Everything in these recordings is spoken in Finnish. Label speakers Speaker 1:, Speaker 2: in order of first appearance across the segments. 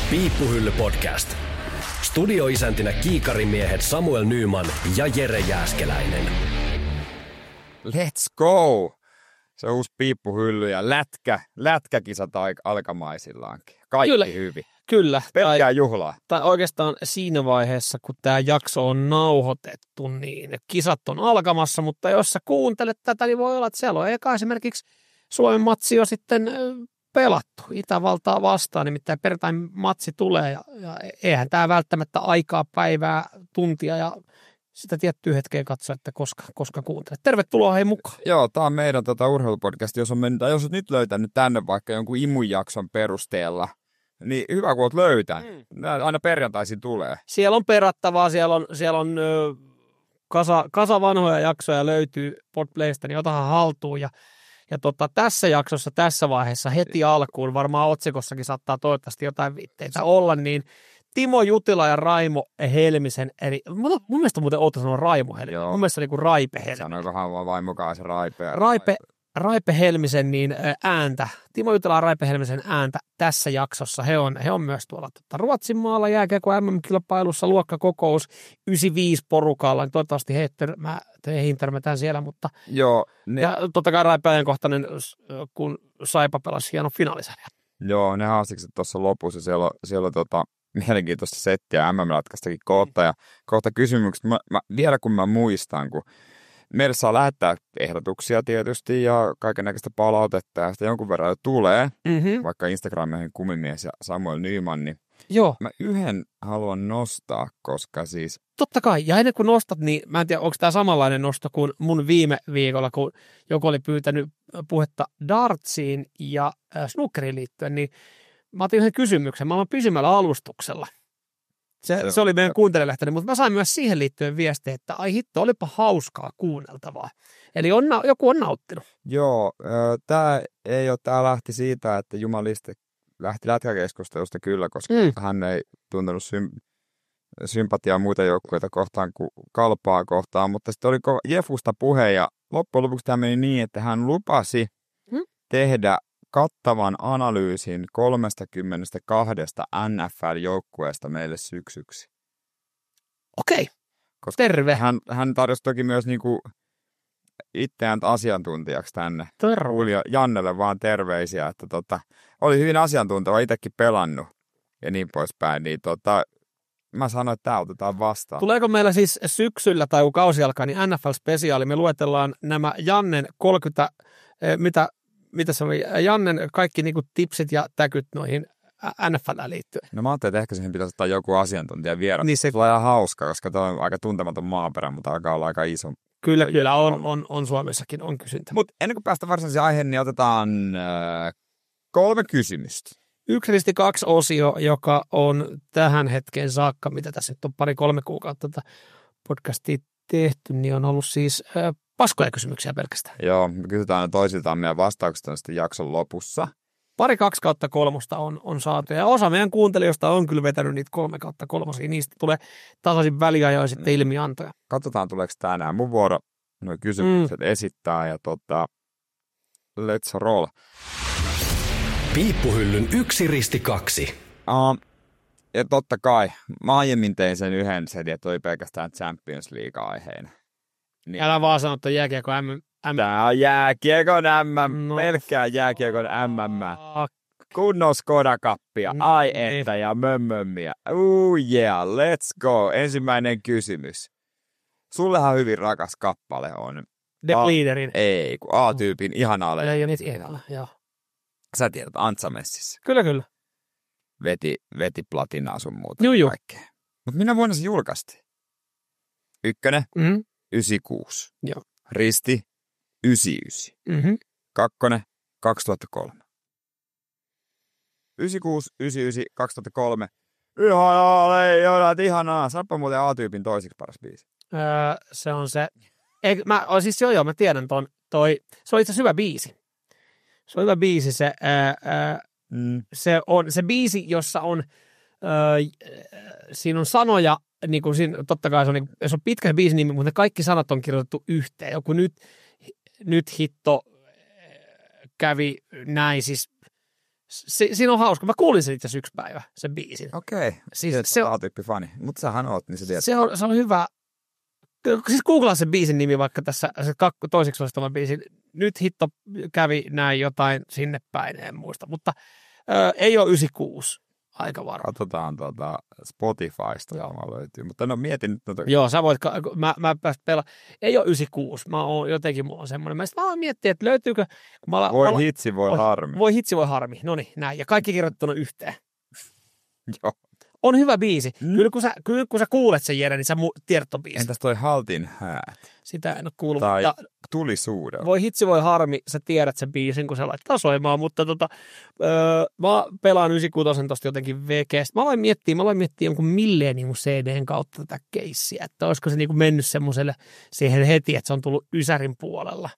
Speaker 1: Piippuhylly podcast. Studioisäntinä kiikarimiehet Samuel Nyman ja Jere Jääskeläinen.
Speaker 2: Let's go! Se on uusi piippuhylly ja lätkäkisat alkamaisillaan. Kaikki
Speaker 3: Kyllä,
Speaker 2: hyvin.
Speaker 3: Kyllä.
Speaker 2: Pelkkää juhlaa.
Speaker 3: Tai oikeastaan siinä vaiheessa, kun tämä jakso on nauhoitettu, niin kisat on alkamassa, mutta jos sä kuuntelet tätä, niin voi olla, että siellä on eka esimerkiksi Suomen matsi jo sitten pelattu Itävaltaa vastaan, nimittäin perjantain matsi tulee ja eihän tämä välttämättä aikaa, päivää, tuntia ja sitä tiettyä hetkeä katsoa, että koska kuuntelet. Tervetuloa hei mukaan.
Speaker 2: Joo, tämä on meidän urheilupodcast, jos olet nyt löytänyt tänne vaikka jonkun imujakson perusteella, niin hyvä kun olet löytänyt. Aina perjantaisin tulee.
Speaker 3: Siellä on perattavaa, siellä on kasa vanhoja jaksoja löytyy Podplaysta, niin otahan haltuun ja tässä jaksossa, tässä vaiheessa heti alkuun, varmaan otsikossakin saattaa toivottavasti jotain viitteitä olla, niin Timo Jutila ja Raimo Helmisen, eli mun mielestä muuten ootte sanoa Raimo Helmisen, mun mielestä niin kuin Raipe Helmisen.
Speaker 2: Sanoikohan vaan vain mukaan se
Speaker 3: Raipe Helmisen niin ääntä, Timo Jutila ja Raipe Helmisen ääntä tässä jaksossa. He on myös tuolla Ruotsin maalla jääkiekko MM-kilpailussa luokkakokous 95 porukalla, niin toivottavasti heihin törmätään siellä, mutta
Speaker 2: joo,
Speaker 3: ja totta kai Raipe ajankohtainen, kun Saipa pelasi hieno finaalisarja.
Speaker 2: Joo, ne haastikset tuossa lopussa, siellä on mielenkiintoista settiä MM-ratkaistakin kohta kysymykset. Vielä kun mä muistan, kun meille saa lähettää ehdotuksia tietysti ja kaikennäköistä palautetta ja sitä jonkun verran jo tulee, vaikka Instagramiin Kumimies ja Samuel Nyman, niin
Speaker 3: joo.
Speaker 2: Mä yhden haluan nostaa, koska siis
Speaker 3: totta kai, ja ennen kuin nostat, niin mä en tiedä, onko tämä samanlainen nosto kuin mun viime viikolla, kun joku oli pyytänyt puhetta dartsiin ja snookeriin liittyen, niin mä otin yhden kysymyksen, mä olen pysymällä alustuksella. Se oli meidän kuuntelijalähtöinen, mutta mä sain myös siihen liittyen viestiä, että ai hitto, olipa hauskaa kuunneltavaa. Eli joku on nauttinut.
Speaker 2: Joo, tämä lähti siitä, että Jumaliste lähti lätkäkeskustelusta kyllä, koska hän ei tuntenut sympatiaa muita joukkueita kohtaan kuin Kalpaa kohtaan, mutta sitten oli Jefusta puhe ja loppujen lopuksi tämä meni niin, että hän lupasi tehdä kattavan analyysin 32 NFL-joukkueesta meille syksyksi.
Speaker 3: Okei, terve.
Speaker 2: Hän tarjosi toki myös niinku itseään asiantuntijaksi tänne.
Speaker 3: Terve.
Speaker 2: Jannelle vaan terveisiä, että oli hyvin asiantunteva, itsekin pelannut ja niin poispäin. Niin mä sanoin, että tämä otetaan vastaan.
Speaker 3: Tuleeko meillä siis syksyllä tai kun kausi alkaa, niin NFL-spesiaali? Me luetellaan nämä Jannen 30, mitä se oli, Jannen kaikki niinku tipsit ja täkyt noihin NFL:ään liittyen.
Speaker 2: No mä ajattelin, että ehkä siihen pitäisi ottaa joku asiantuntija vielä. Niin se tulee ihan hauska, koska tuo on aika tuntematon maaperä, mutta alkaa olla aika iso.
Speaker 3: Kyllä on Suomessakin, on kysyntä.
Speaker 2: Mutta ennen kuin päästään varsinaiseen aiheen, niin otetaan 3 kysymystä. 1
Speaker 3: risti 2 osio, joka on tähän hetkeen saakka, mitä tässä nyt on 2-3 kuukautta podcastia tehty, niin on ollut siis paskoja kysymyksiä pelkästään.
Speaker 2: Joo, me kysytään toisiltaan meidän vastaukset on sitten jakson lopussa.
Speaker 3: 2/3 on saatu, ja osa meidän kuuntelijoista on kyllä vetänyt niitä 3/3. Niistä tulee tasaisin väliajoin sitten ilmiantoja.
Speaker 2: Katsotaan, tuleeko tänään mun vuoro nuo kysymykset esittää, ja let's roll.
Speaker 1: Piippuhyllyn 1 risti 2.
Speaker 2: Ja totta kai, mä aiemmin tein sen yhden setin, että oli pelkästään Champions League-aiheena.
Speaker 3: Niin. Älä vaan sano, että jääkiekko
Speaker 2: Tää on jääkiekon pelkkää jääkiekon kunnon Skoda-kappia, ai että ja mömmömmiä. Yeah, let's go. Ensimmäinen kysymys. Sullehan hyvin rakas kappale on.
Speaker 3: The Bleederin.
Speaker 2: Ei, kun A-tyypin ihana ole.
Speaker 3: Ja niitä joo.
Speaker 2: Sä tiedät, Antsa Messissä.
Speaker 3: Kyllä.
Speaker 2: Veti platinaa sun muuta. Kaikkea. Mutta minä vuonna se julkaistiin? 1, 96.
Speaker 3: Joo.
Speaker 2: Risti 99. 2, 2003. 96, 99, 2003. Ihanaa, leijonat, ihanaa. Sanoppa muuten A-tyypin toisiksi paras biisi.
Speaker 3: Se on se. Mä tiedän ton. Se on itse asiassa hyvä biisi. Se on hyvä biisi. Se on se biisi, jossa on siinä on sanoja, niin kuin siinä, totta kai se on pitkä biisi nimi, mutta kaikki sanat on kirjoitettu yhteen. Joku nyt hitto kävi näin, siis Siinä on hauska. Mä kuulin sen itse asiassa yksi päivä, sen biisin.
Speaker 2: Okei.
Speaker 3: Siis
Speaker 2: Se on A-tyyppi-fani. Mutta sähän oot, niin se tiedät.
Speaker 3: Se on hyvä. Siis googlaa sen biisin nimi vaikka tässä se toiseksi olistava biisi. Nyt hitto kävi näin jotain sinne päin, en muista. Mutta ei ole 96. Aika varma.
Speaker 2: Katsotaan Spotifysta, löytyy. Mutta no mietin nyt.
Speaker 3: Joo, sä voit, mä päästä pelaamaan. Ei ole 96, mulla on semmoinen. Mä oon miettinyt, että löytyykö.
Speaker 2: Hitsi, voi harmi.
Speaker 3: Voi hitsi, voi harmi. Noniin, näin. Ja kaikki kirjoitettuna yhteen.
Speaker 2: Joo.
Speaker 3: On hyvä biisi. Kyllä kun sä kuulet sen, Jere, niin sä tiedät ton biisin.
Speaker 2: Entäs toi Haltin häät?
Speaker 3: Sitä en ole kuullut.
Speaker 2: Tai Tulisuudella.
Speaker 3: Voi hitsi, voi harmi, sä tiedät sen biisin, kun sä laittaa soimaan, mutta mä pelaan 96 tosta jotenkin vekeästi. Mä aloin miettiä jonkun Millennium CDn kautta tätä keissiä, että olisiko se niinku mennyt semmoiselle siihen heti, että se on tullut Ysärin puolella.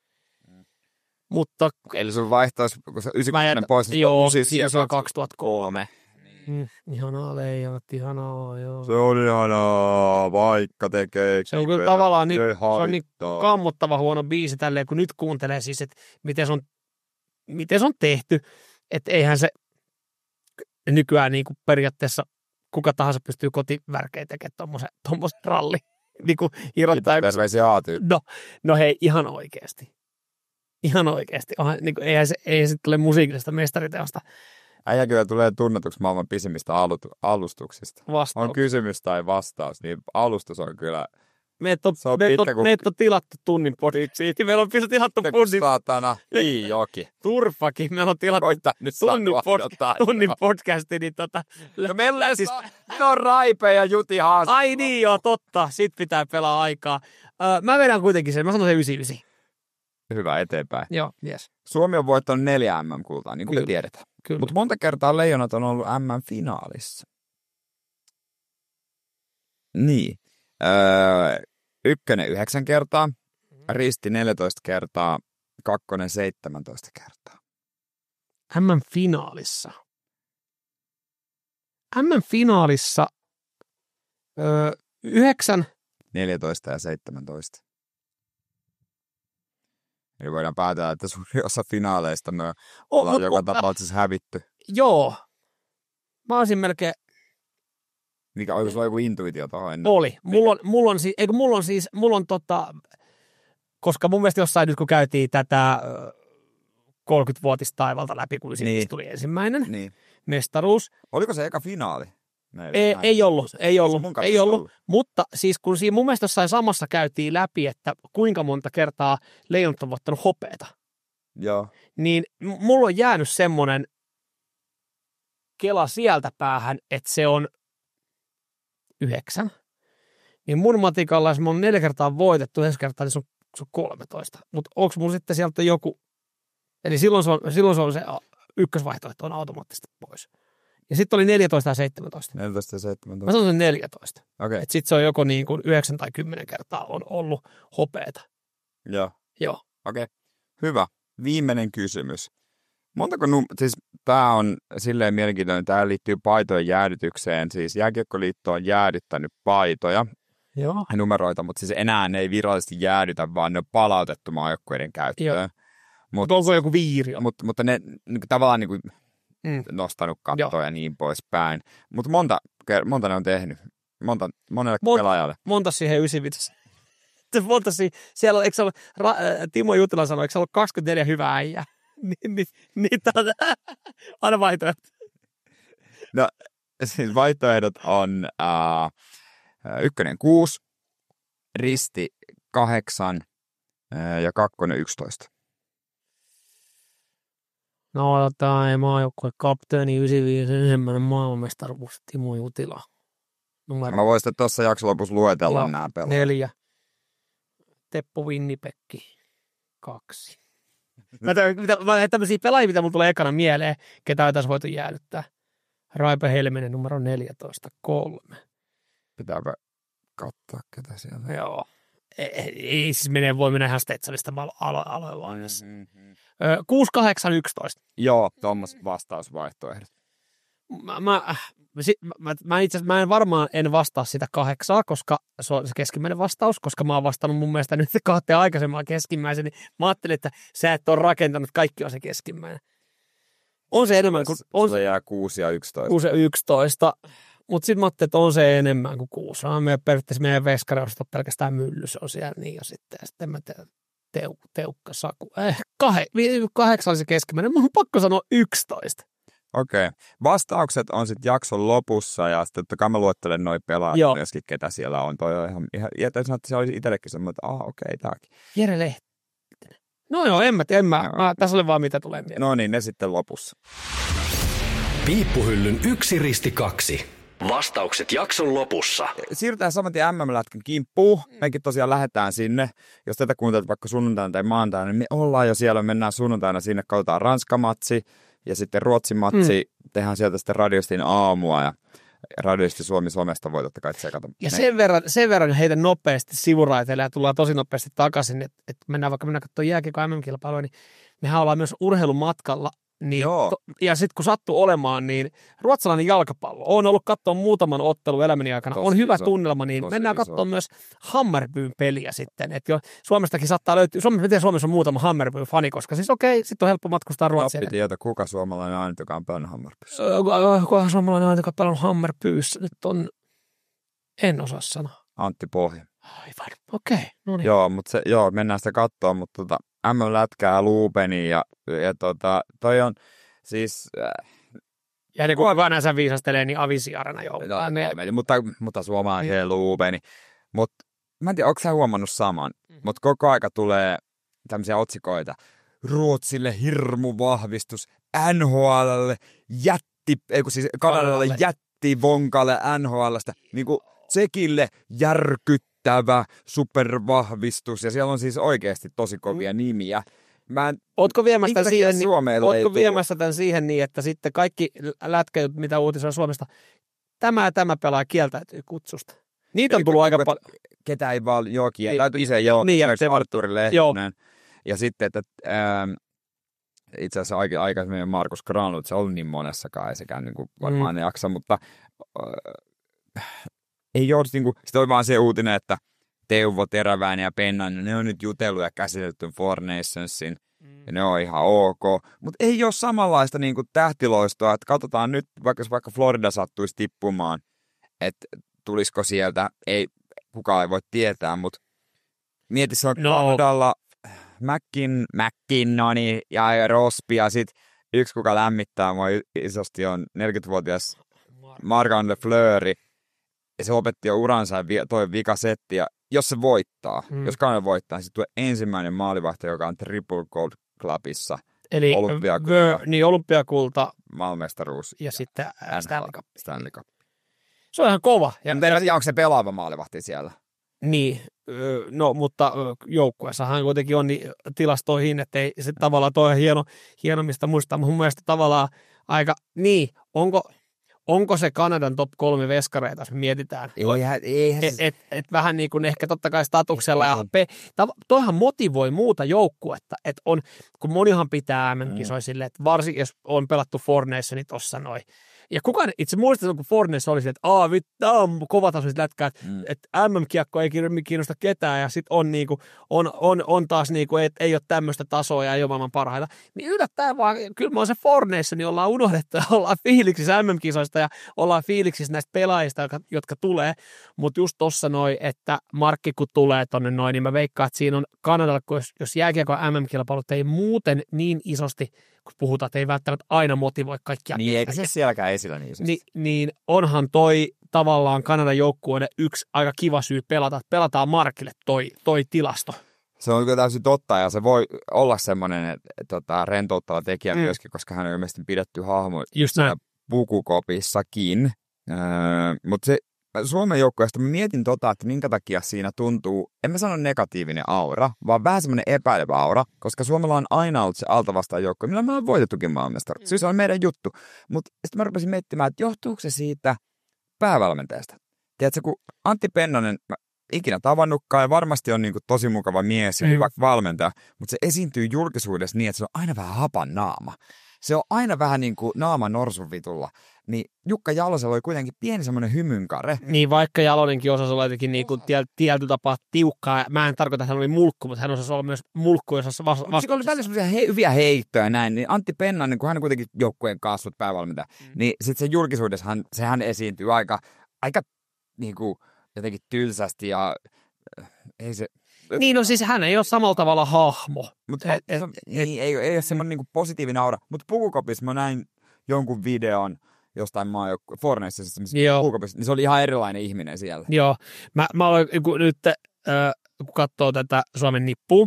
Speaker 3: Mutta
Speaker 2: eli sun vaihtoisi, kun se 96 pois, niin
Speaker 3: joo, se on 2003. Ihanaa leijonat, ihanaa, joo.
Speaker 2: Se on ihanaa, vaikka tekee.
Speaker 3: Se on kyllä tavallaan niin, se on niin kammottava huono biisi tälleen, kun nyt kuuntelee siis, että miten se on tehty. Että eihän se nykyään niin kuin periaatteessa kuka tahansa pystyy kotivärkeä tekemään tommosen ralli. Niin kuin irrottaa No hei, ihan oikeasti. Ihan oikeasti. Niin kuin, eihän se tule musiikillisesta mestariteosta.
Speaker 2: Äijä kyllä tulee tunnetuksi maailman pisimmistä alustuksista.
Speaker 3: Vastaus.
Speaker 2: On kysymys tai vastaus, niin alustus on kyllä.
Speaker 3: Meitä on tilattu tunnin podiksi. Meillä on tilattu tunnin.
Speaker 2: Saatana, joki.
Speaker 3: Turfakin. Meillä on tilattu tunnin podcasti. Niin
Speaker 2: no meillä on siis, on Raipe ja Juti Haas.
Speaker 3: Ai niin joo, totta. Sit pitää pelaa aikaa. Mä vedän kuitenkin sen. Mä sanon sen 99.
Speaker 2: Hyvä, eteenpäin.
Speaker 3: Joo, yes.
Speaker 2: Suomi on voittanut 4 MM-kultaa, niin kuin me tiedetään. Mutta monta kertaa Leijonat on ollut MM-finaalissa. Niin. Ykkönen 9 kertaa, Risti 14 kertaa, kakkonen 17 kertaa.
Speaker 3: MM-finaalissa. MM-finaalissa 9,
Speaker 2: 14 ja 17. Eli voidaan päätellä, että suuri osa finaaleista me ollaan joka tapauksessa hävitty.
Speaker 3: Joo. Mä olisin melkein.
Speaker 2: Mikä oliko sulla joku intuitio tuohon ennen?
Speaker 3: Oli. Mulla on koska mun mielestä jossain nyt kun käytiin tätä 30-vuotista taivalta läpi, kun niin. Tuli ensimmäinen mestaruus.
Speaker 2: Oliko se eka finaali?
Speaker 3: Ei ollut. Mutta siis kun siinä mun mielestä jossain samassa käytiin läpi, että kuinka monta kertaa Leijonat on voittanut hopeeta.
Speaker 2: Joo.
Speaker 3: Niin mulla on jäänyt semmoinen kela sieltä päähän, että se on 9. Niin mun matikalla, jos mä oon 4 kertaa voitettu, 1 kertaa, niin se on 13. Mutta onko mun sitten sieltä joku, eli silloin se on se ykkösvaihtoehto on automaattisesti pois. Ja sitten oli 14 ja 17.
Speaker 2: 14 ja 17.
Speaker 3: Mä sanon sen 14.
Speaker 2: Okay.
Speaker 3: Että sitten se on joko niin kuin 9 tai 10 kertaa on ollut hopeeta. Joo.
Speaker 2: Okei. Hyvä. Viimeinen kysymys. Siis tämä on silleen mielenkiintoinen, tämä liittyy paitojen jäädytykseen. Siis Jääkiekkoliitto on jäädyttänyt paitoja.
Speaker 3: Joo.
Speaker 2: Numeroita, mutta siis enää ne ei virallisesti jäädytä, vaan ne on palautettu maajoukkueiden käyttöön.
Speaker 3: Mutta onko joku viiri?
Speaker 2: Mutta ne tavallaan niin kuin nostanut kattoa ja niin poispäin. Mutta monta ne on tehnyt? Monelle pelaajalle?
Speaker 3: Monta siihen 95. Siellä, eikö se ole, Timo Jutila sanoi, eikö se ole 24 hyvää äijää? Niitä on aina vaihtoehto.
Speaker 2: No, siis vaihtoehdot on ykkönen 6, Risti 8 ja kakkonen 11.
Speaker 3: No, tämä maajoukkue kapteeni 95, ensimmäinen maailmanmestaruus Timo Jutila.
Speaker 2: Mä voisin tuossa jakson lopussa luetella nämä pelaajat.
Speaker 3: 4. Teppo Winnipekki 2. Tämmöisiä pelaajia, mitä mulla tulee ekana mieleen, ketä ei tässä voitu jäädyttää. Raipe Helminen numero 14, 3.
Speaker 2: Pitääpä katsoa, ketä siellä.
Speaker 3: Joo. Ei siis voi mennä ihan Stetsonista aloivaiheessa. 6, 8, 11.
Speaker 2: Joo, tuommoiset vastausvaihtoehdot.
Speaker 3: Mä itse asiassa en vastaa sitä 8, koska se on se keskimmäinen vastaus, koska mä oon vastannut mun mielestä nyt 2 aikaisemman keskimmäisen, niin mä ajattelin, että sä et ole rakentanut, kaikki on se keskimmäinen. On se enemmän kuin...
Speaker 2: Se jää 6 ja 11.
Speaker 3: 6 ja 11. Mutta sitten mä ajattelin, että on se enemmän kuin 6. Periaatteessa meidän veskari on pelkästään mylly, se on siellä niin ja sitten mä teukka saku. 8 oli se keskimmäinen, mun on pakko sanoa 11.
Speaker 2: Okei. Vastaukset on sitten jakson lopussa ja sitten totta kai mä luettelen noi pelaajat myöskin, ketä siellä on. Toi on ihan ja sanoa, että se olisi itsellekin semmoinen, että okei, tääkin.
Speaker 3: Jere Lehtinen. No joo, en mä. Tässä oli vaan mitä tulee mieleen.
Speaker 2: No niin, ne sitten lopussa.
Speaker 1: Piippuhyllyn 1-2. Vastaukset jakson lopussa.
Speaker 2: Siirrytään saman tien MM-lätkän kimppuun. Mekin tosiaan lähdetään sinne. Jos tätä kuuntelet vaikka sunnuntaina tai maantaina, niin me ollaan jo siellä. Mennään sunnuntaina sinne, katsotaan Ranska-matsi ja sitten Ruotsin-matsi. Tehdään sieltä sitten Radiostin aamua ja Radiosti Suomi somesta voi totta kai tsekata.
Speaker 3: Ja sen verran heitä nopeasti sivuraiteille ja tullaan tosi nopeasti takaisin, että mennään katsomaan jääkiekon MM-kilpailua, niin mehän ollaan myös urheilumatkalla. Niin, ja sitten kun sattuu olemaan, niin ruotsalainen jalkapallo. Olen ollut katsoa muutaman ottelun elämäni aikana. On hyvä tunnelma, niin mennään katsoa myös Hammarbyyn peliä sitten. Että jo Suomestakin saattaa löytyä, Suomessa on muutama Hammarby-fani, koska siis sitten on helppo matkustaa Ruotsiin.
Speaker 2: Oppi tietää, kuka suomalainen aina, joka on pelannut Hammarbyyssä.
Speaker 3: Kuka suomalainen aina, joka on pelannut Hammarbyyssä? Nyt on, en osaa sanoa.
Speaker 2: Antti Pohja.
Speaker 3: Aivan, okei. No niin.
Speaker 2: Joo, mutta mennään sitä katsoa, mutta M-lätkää Luupeni ja toi on siis...
Speaker 3: Ja ne kun vanhansa viisastelee, niin Avisi-arena joudutaan.
Speaker 2: Mutta suomalainen Luupeni. Mutta mä en tiedä, onko sä huomannut saman, mutta koko aika tulee tämmöisiä otsikoita. Ruotsille hirmuvahvistus, NHLlle Kanadalle jättivonkalle NHLstä, niinku Tsekille järkyttävä supervahvistus, ja siellä on siis oikeasti tosi kovia nimiä.
Speaker 3: Ootko viemässä tämän siihen niin, että sitten kaikki lätkäjut, mitä uutisoi Suomesta, tämä pelaa kieltäytyy kutsusta? Niitä on tullut aika paljon.
Speaker 2: Ketä ei vaan kieltäytyy itse Arturi Lehtinen. Ja sitten, että itse asiassa aikaisemmin Markus Granlund, se on niin monessakaan, ei sekään niin varmaan ne jaksa, mutta ei ole niin kuin, sitten oli vaan se uutinen, että Teuvo, Teräväinen ja Pennanen, ne on nyt jutellut ja käsitelty Four Nationsin, ja ne on ihan ok, mutta ei ole samanlaista niin kuin tähtiloistoa, että katsotaan nyt, vaikka Florida sattuisi tippumaan, että tulisiko sieltä, kukaan ei voi tietää, mutta mieti, se on Kanadalla McKinnoni ja Rosby, ja sitten yksi, kuka lämmittää mua isosti, on 40-vuotias Marc-Andre Fleury, ja se lopetti jo uransa ja toi vikasetti, ja jos se voittaa, jos Kanada voittaa, niin se tulee ensimmäinen maalivahti, joka on Triple Gold Clubissa.
Speaker 3: Eli olympiakulta,
Speaker 2: maailmanmestaruus
Speaker 3: ja sitten
Speaker 2: Stanley Cup.
Speaker 3: Se on ihan kova.
Speaker 2: Ja onko se pelaava maalivahti siellä?
Speaker 3: Niin, no mutta joukkueessahan kuitenkin on niin tilastoihin, että ei se tavallaan toi hieno mistä muistaa. Mun mielestä tavallaan aika, niin, onko se Kanadan top 3 veskareita, jos me mietitään? Et vähän niin kuin ehkä totta kai statuksella. Ja toihan motivoi muuta joukkuetta, että on, kun monihan pitää MM-kisoja silleen, että varsinkin jos on pelattu Four Nationit tossa noin. Ja kukaan itse muistaa, kun Four Nation oli silleen, että tämä on kovatasoiset lätkää, että MM-kiekko ei kiinnosta ketään, ja sitten on, niinku, on taas, niinku, että ei ole tämmöistä tasoa ja ei ole maailman parhaita. Niin yllättäen vaan, kyllä mä oon se Four Nation, niin ollaan unohdettu ja ollaan fiiliksissä MM-kisoista ja ollaan fiiliksissä näistä pelaajista, jotka tulee. Mutta just tossa noin, että Markki kun tulee tonne noin, niin mä veikkaan, että siinä on Kanadalle, jos jääkiekko MM-kilpailut ei muuten niin isosti, kun puhutaan, että ei välttämättä aina motivoi kaikkia.
Speaker 2: Niin, eikä se sielläkään esillä niin isosti.
Speaker 3: Niin onhan toi tavallaan Kanadan joukkueiden yksi aika kiva syy pelata, että pelataan Markille toi tilasto.
Speaker 2: Se on kyllä täysin totta, ja se voi olla semmoinen rentouttava tekijä myöskin, koska hän on ilmeisesti pidetty hahmo pukukopissakin. Mutta se Suomen joukkueesta mä mietin että minkä takia siinä tuntuu, en mä sano negatiivinen aura, vaan vähän semmoinen epäilevä aura, koska Suomella on aina ollut se altavastaan joukkue, millä me on voitettukin maailmanmestaruus. Siis se on meidän juttu. Mutta sitten mä rupesin miettimään, että johtuuko se siitä päävalmentajasta. Tiedätkö, kun Antti Pennanen, mä ikinä tavannutkaan ja varmasti on niin kuin tosi mukava mies ja hyvä valmentaja, mutta se esiintyy julkisuudessa niin, että se on aina vähän hapan naama. se on aina vähän niin kuin naama norsunvitulla. Niin Jukka Jalosella oli kuitenkin pieni semmoinen hymynkare.
Speaker 3: Niin, vaikka Jalonenkin osasi olla jotenkin niin kuin tietyllä tapaa tiukkaa. Mä en tarkoita, että hän oli mulkku, mutta hän osasi olla myös mulkku, jos
Speaker 2: Mutta oli välillä semmoisia hyviä heittoja näin. Niin Antti Pennanen, kun hän on kuitenkin joukkueen kasvut päävalmentaja, niin sitten se julkisuudessa sehän esiintyy aika niin kuin jotenkin tylsästi ja ei se...
Speaker 3: Niin, no siis hän ei ole samalla tavalla hahmo.
Speaker 2: Niin, ei ole semmoinen niin positiivinen aura. Mutta Pukukopissa mä näin jonkun videon jostain Fortniteissa, niin se oli ihan erilainen ihminen siellä.
Speaker 3: Joo, mä olen nyt, kun katsoo tätä Suomen nippua,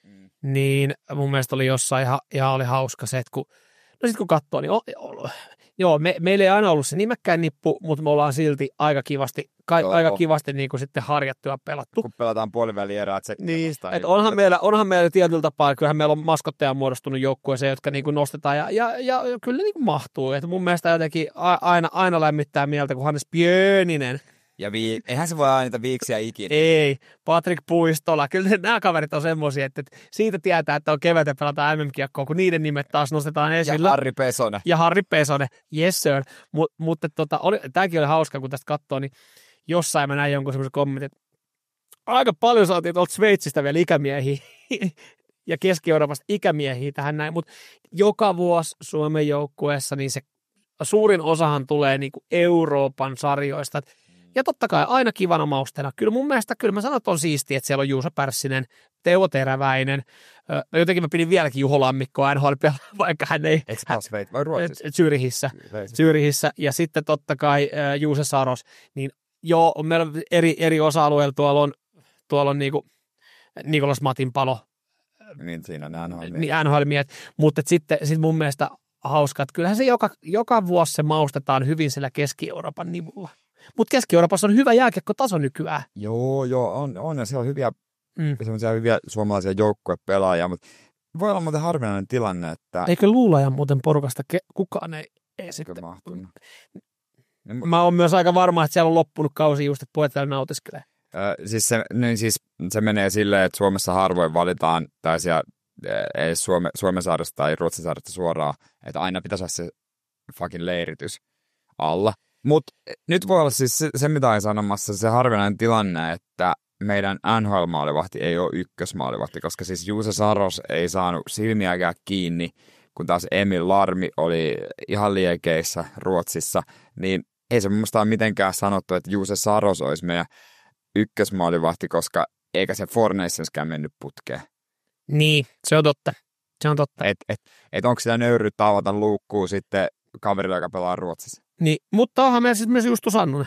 Speaker 3: niin mun mielestä oli jossain ihan oli hauska se, että kun katsoo, niin joo, meillä ei aina ollut se nimekkäin nippu, mutta me ollaan silti aika kivasti niin kuin sitten harjattu ja pelattu.
Speaker 2: Kun pelataan puolivälierää, että se...
Speaker 3: Niin, että onhan meillä tietyllä tapaa, kyllähän meillä on maskotteja muodostunut joukkueeseen, jotka niin kuin nostetaan ja kyllä ne niin kuin mahtuu. Että mun mielestä jotenkin aina lämmittää mieltä, kun Hannes Björninen.
Speaker 2: Ja eihän se voi aina niitä viiksiä ikinä.
Speaker 3: Ei, Patrik Puistola. Kyllä nämä kaverit on semmoisia, että siitä tietää, että on kevätä pelata MM-kiekkoa, kun niiden nimet taas nostetaan esille.
Speaker 2: Ja Harri Pesonen.
Speaker 3: Yes sir. Mutta tämäkin oli hauska, kun tästä katsoo, niin jossain mä näin jonkun semmoisen kommentin, että aika paljon saatiin tuolta Sveitsistä vielä ikämiehiä ja Keski-Euroopasta ikämiehiä tähän näin, mutta joka vuosi Suomen joukkueessa niin se suurin osahan tulee niinku Euroopan sarjoista. Ja totta kai aina kivana mausteena. Kyllä mun mielestä, kyllä mä sanon, että on siistiä, että siellä on Juuso Pärssinen, Teuvo Teräväinen. Jotenkin mä pidin vieläkin Juho Lammikkoa NHL, vaikka hän ei...
Speaker 2: Eikö Pasveit vai Ruotsissa?
Speaker 3: Zyrihissä. Ja sitten totta kai Juuse Saros. Niin joo, meillä on eri osa-alueilla. Tuolla on niinku Nikolas Matinpalo.
Speaker 2: Niin siinä on
Speaker 3: NHL-miehet. Mutta sitten mun mielestä hauska, että kyllähän se joka vuosi se maustetaan hyvin siellä Keski-Euroopan nivulla. Mutta Keski-Euroopassa on hyvä jääkiekkotaso nykyään.
Speaker 2: Joo, on ja siellä on hyviä suomalaisia joukkuepelaajia, mutta voi olla muuten harvinainen tilanne, että...
Speaker 3: Eikö Luulajan muuten porukasta kukaan ei sitten... Mä oon myös aika varma, että siellä on loppunut kausi just, että pojat vielä nautiskelee.
Speaker 2: Siis se menee silleen, että Suomessa harvoin valitaan tällaisia, ei Suomen saaresta tai Ruotsin saaresta suoraan, että aina pitäisi olla se fucking leiritys alla. Mutta nyt voi olla siis se, mitä olen sanomassa, se harvinainen tilanne, että meidän NHL-maalivahti ei ole ykkösmaalivahti, koska siis Juuse Saros ei saanut silmiäkään kiinni, kun taas Emil Larmi oli ihan liekeissä Ruotsissa, niin ei se mun mielestä ole mitenkään sanottu, että Juuse Saros olisi meidän ykkösmaalivahti, koska eikä se Four Nationskään mennyt putkeen.
Speaker 3: Niin, se on totta.
Speaker 2: Et onko sitä nöyryyttä avata luukkuu sitten kaverilla, joka pelaa Ruotsissa?
Speaker 3: Niin, mutta onhan meillä siis myös Justu Sannunen.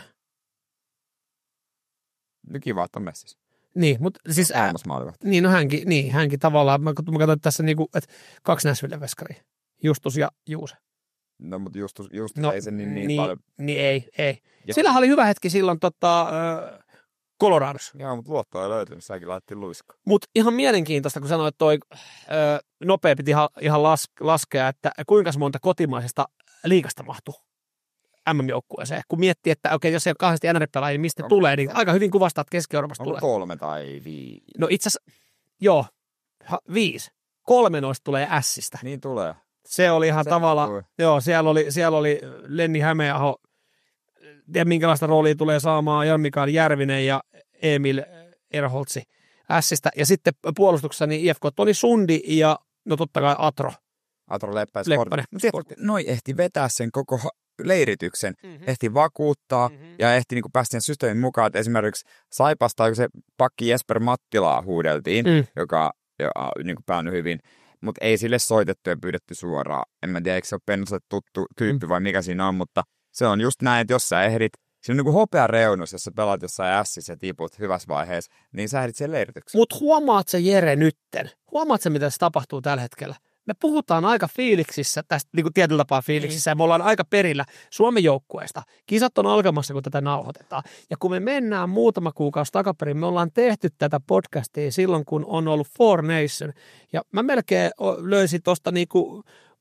Speaker 2: No kiva, että on messissä.
Speaker 3: Niin, mutta siis... Niin, no hänkin tavallaan. Mä katsoin tässä niinku, että 2 Nashville-veskaria. Justus ja Juuse.
Speaker 2: No, mutta Justus ei se niin paljon.
Speaker 3: Niin, ei. Sillähän oli hyvä hetki silloin Coloradossa.
Speaker 2: Joo, mutta luottoa ei löytynyt, säkin laitettiin luiskoon.
Speaker 3: Mutta ihan mielenkiintoista, kun sanoit, että toi nopea piti ihan laskea, että kuinka monta kotimaisesta liigasta mahtuu MM-joukkueeseen. Kun miettii, että okei, jos ei ole kahdesti NR-pelaajia, niin mistä tulee, niin aika hyvin kuvastaa, että Keski-Euroopasta tulee.
Speaker 2: 3 tai 5?
Speaker 3: No itse asiassa, joo, 5. 3 noista tulee Ässistä.
Speaker 2: Niin tulee.
Speaker 3: Se oli ihan tavallaan, joo, siellä oli Lenni Hämeenaho, tiedä minkälaista roolia tulee saamaan Jan-Mikael Järvinen ja Emil Erholtsi Ässistä. Ja sitten puolustuksessa niin IFK Toni Sundi ja no totta kai Atro
Speaker 2: Leppänen. Noi ehti vetää sen koko leirityksen, ehti vakuuttaa ja ehti niinku päästä sen systeemin mukaan, että esimerkiksi Saipasta se pakki Jesper Mattilaa huudeltiin, joka niinku päänyt hyvin, mutta ei sille soitettu ja pyydetty suoraan. En mä tiedä, eikö se ole Pennolle tuttu tyyppi vai mikä siinä on, mutta se on just näin, että jos sä ehdit, siinä on niinku hopea reunus, jos sä pelaat jossain ässissä ja tiput hyvässä vaiheessa, niin sä ehdit sen leirityksen.
Speaker 3: Mutta huomaat sä Jere nytten? Huomaat sä, mitä se tapahtuu tällä hetkellä? Me puhutaan aika fiiliksissä, tästä niin kuin tietyllä tapaa fiiliksissä, ja me ollaan aika perillä Suomen joukkueesta. Kisat on alkamassa, kun tätä nauhoitetaan. Ja kun me mennään muutama kuukausi takaperin, me ollaan tehty tätä podcastia silloin, kun on ollut Four Nation. Ja mä melkein löysin tuosta niinku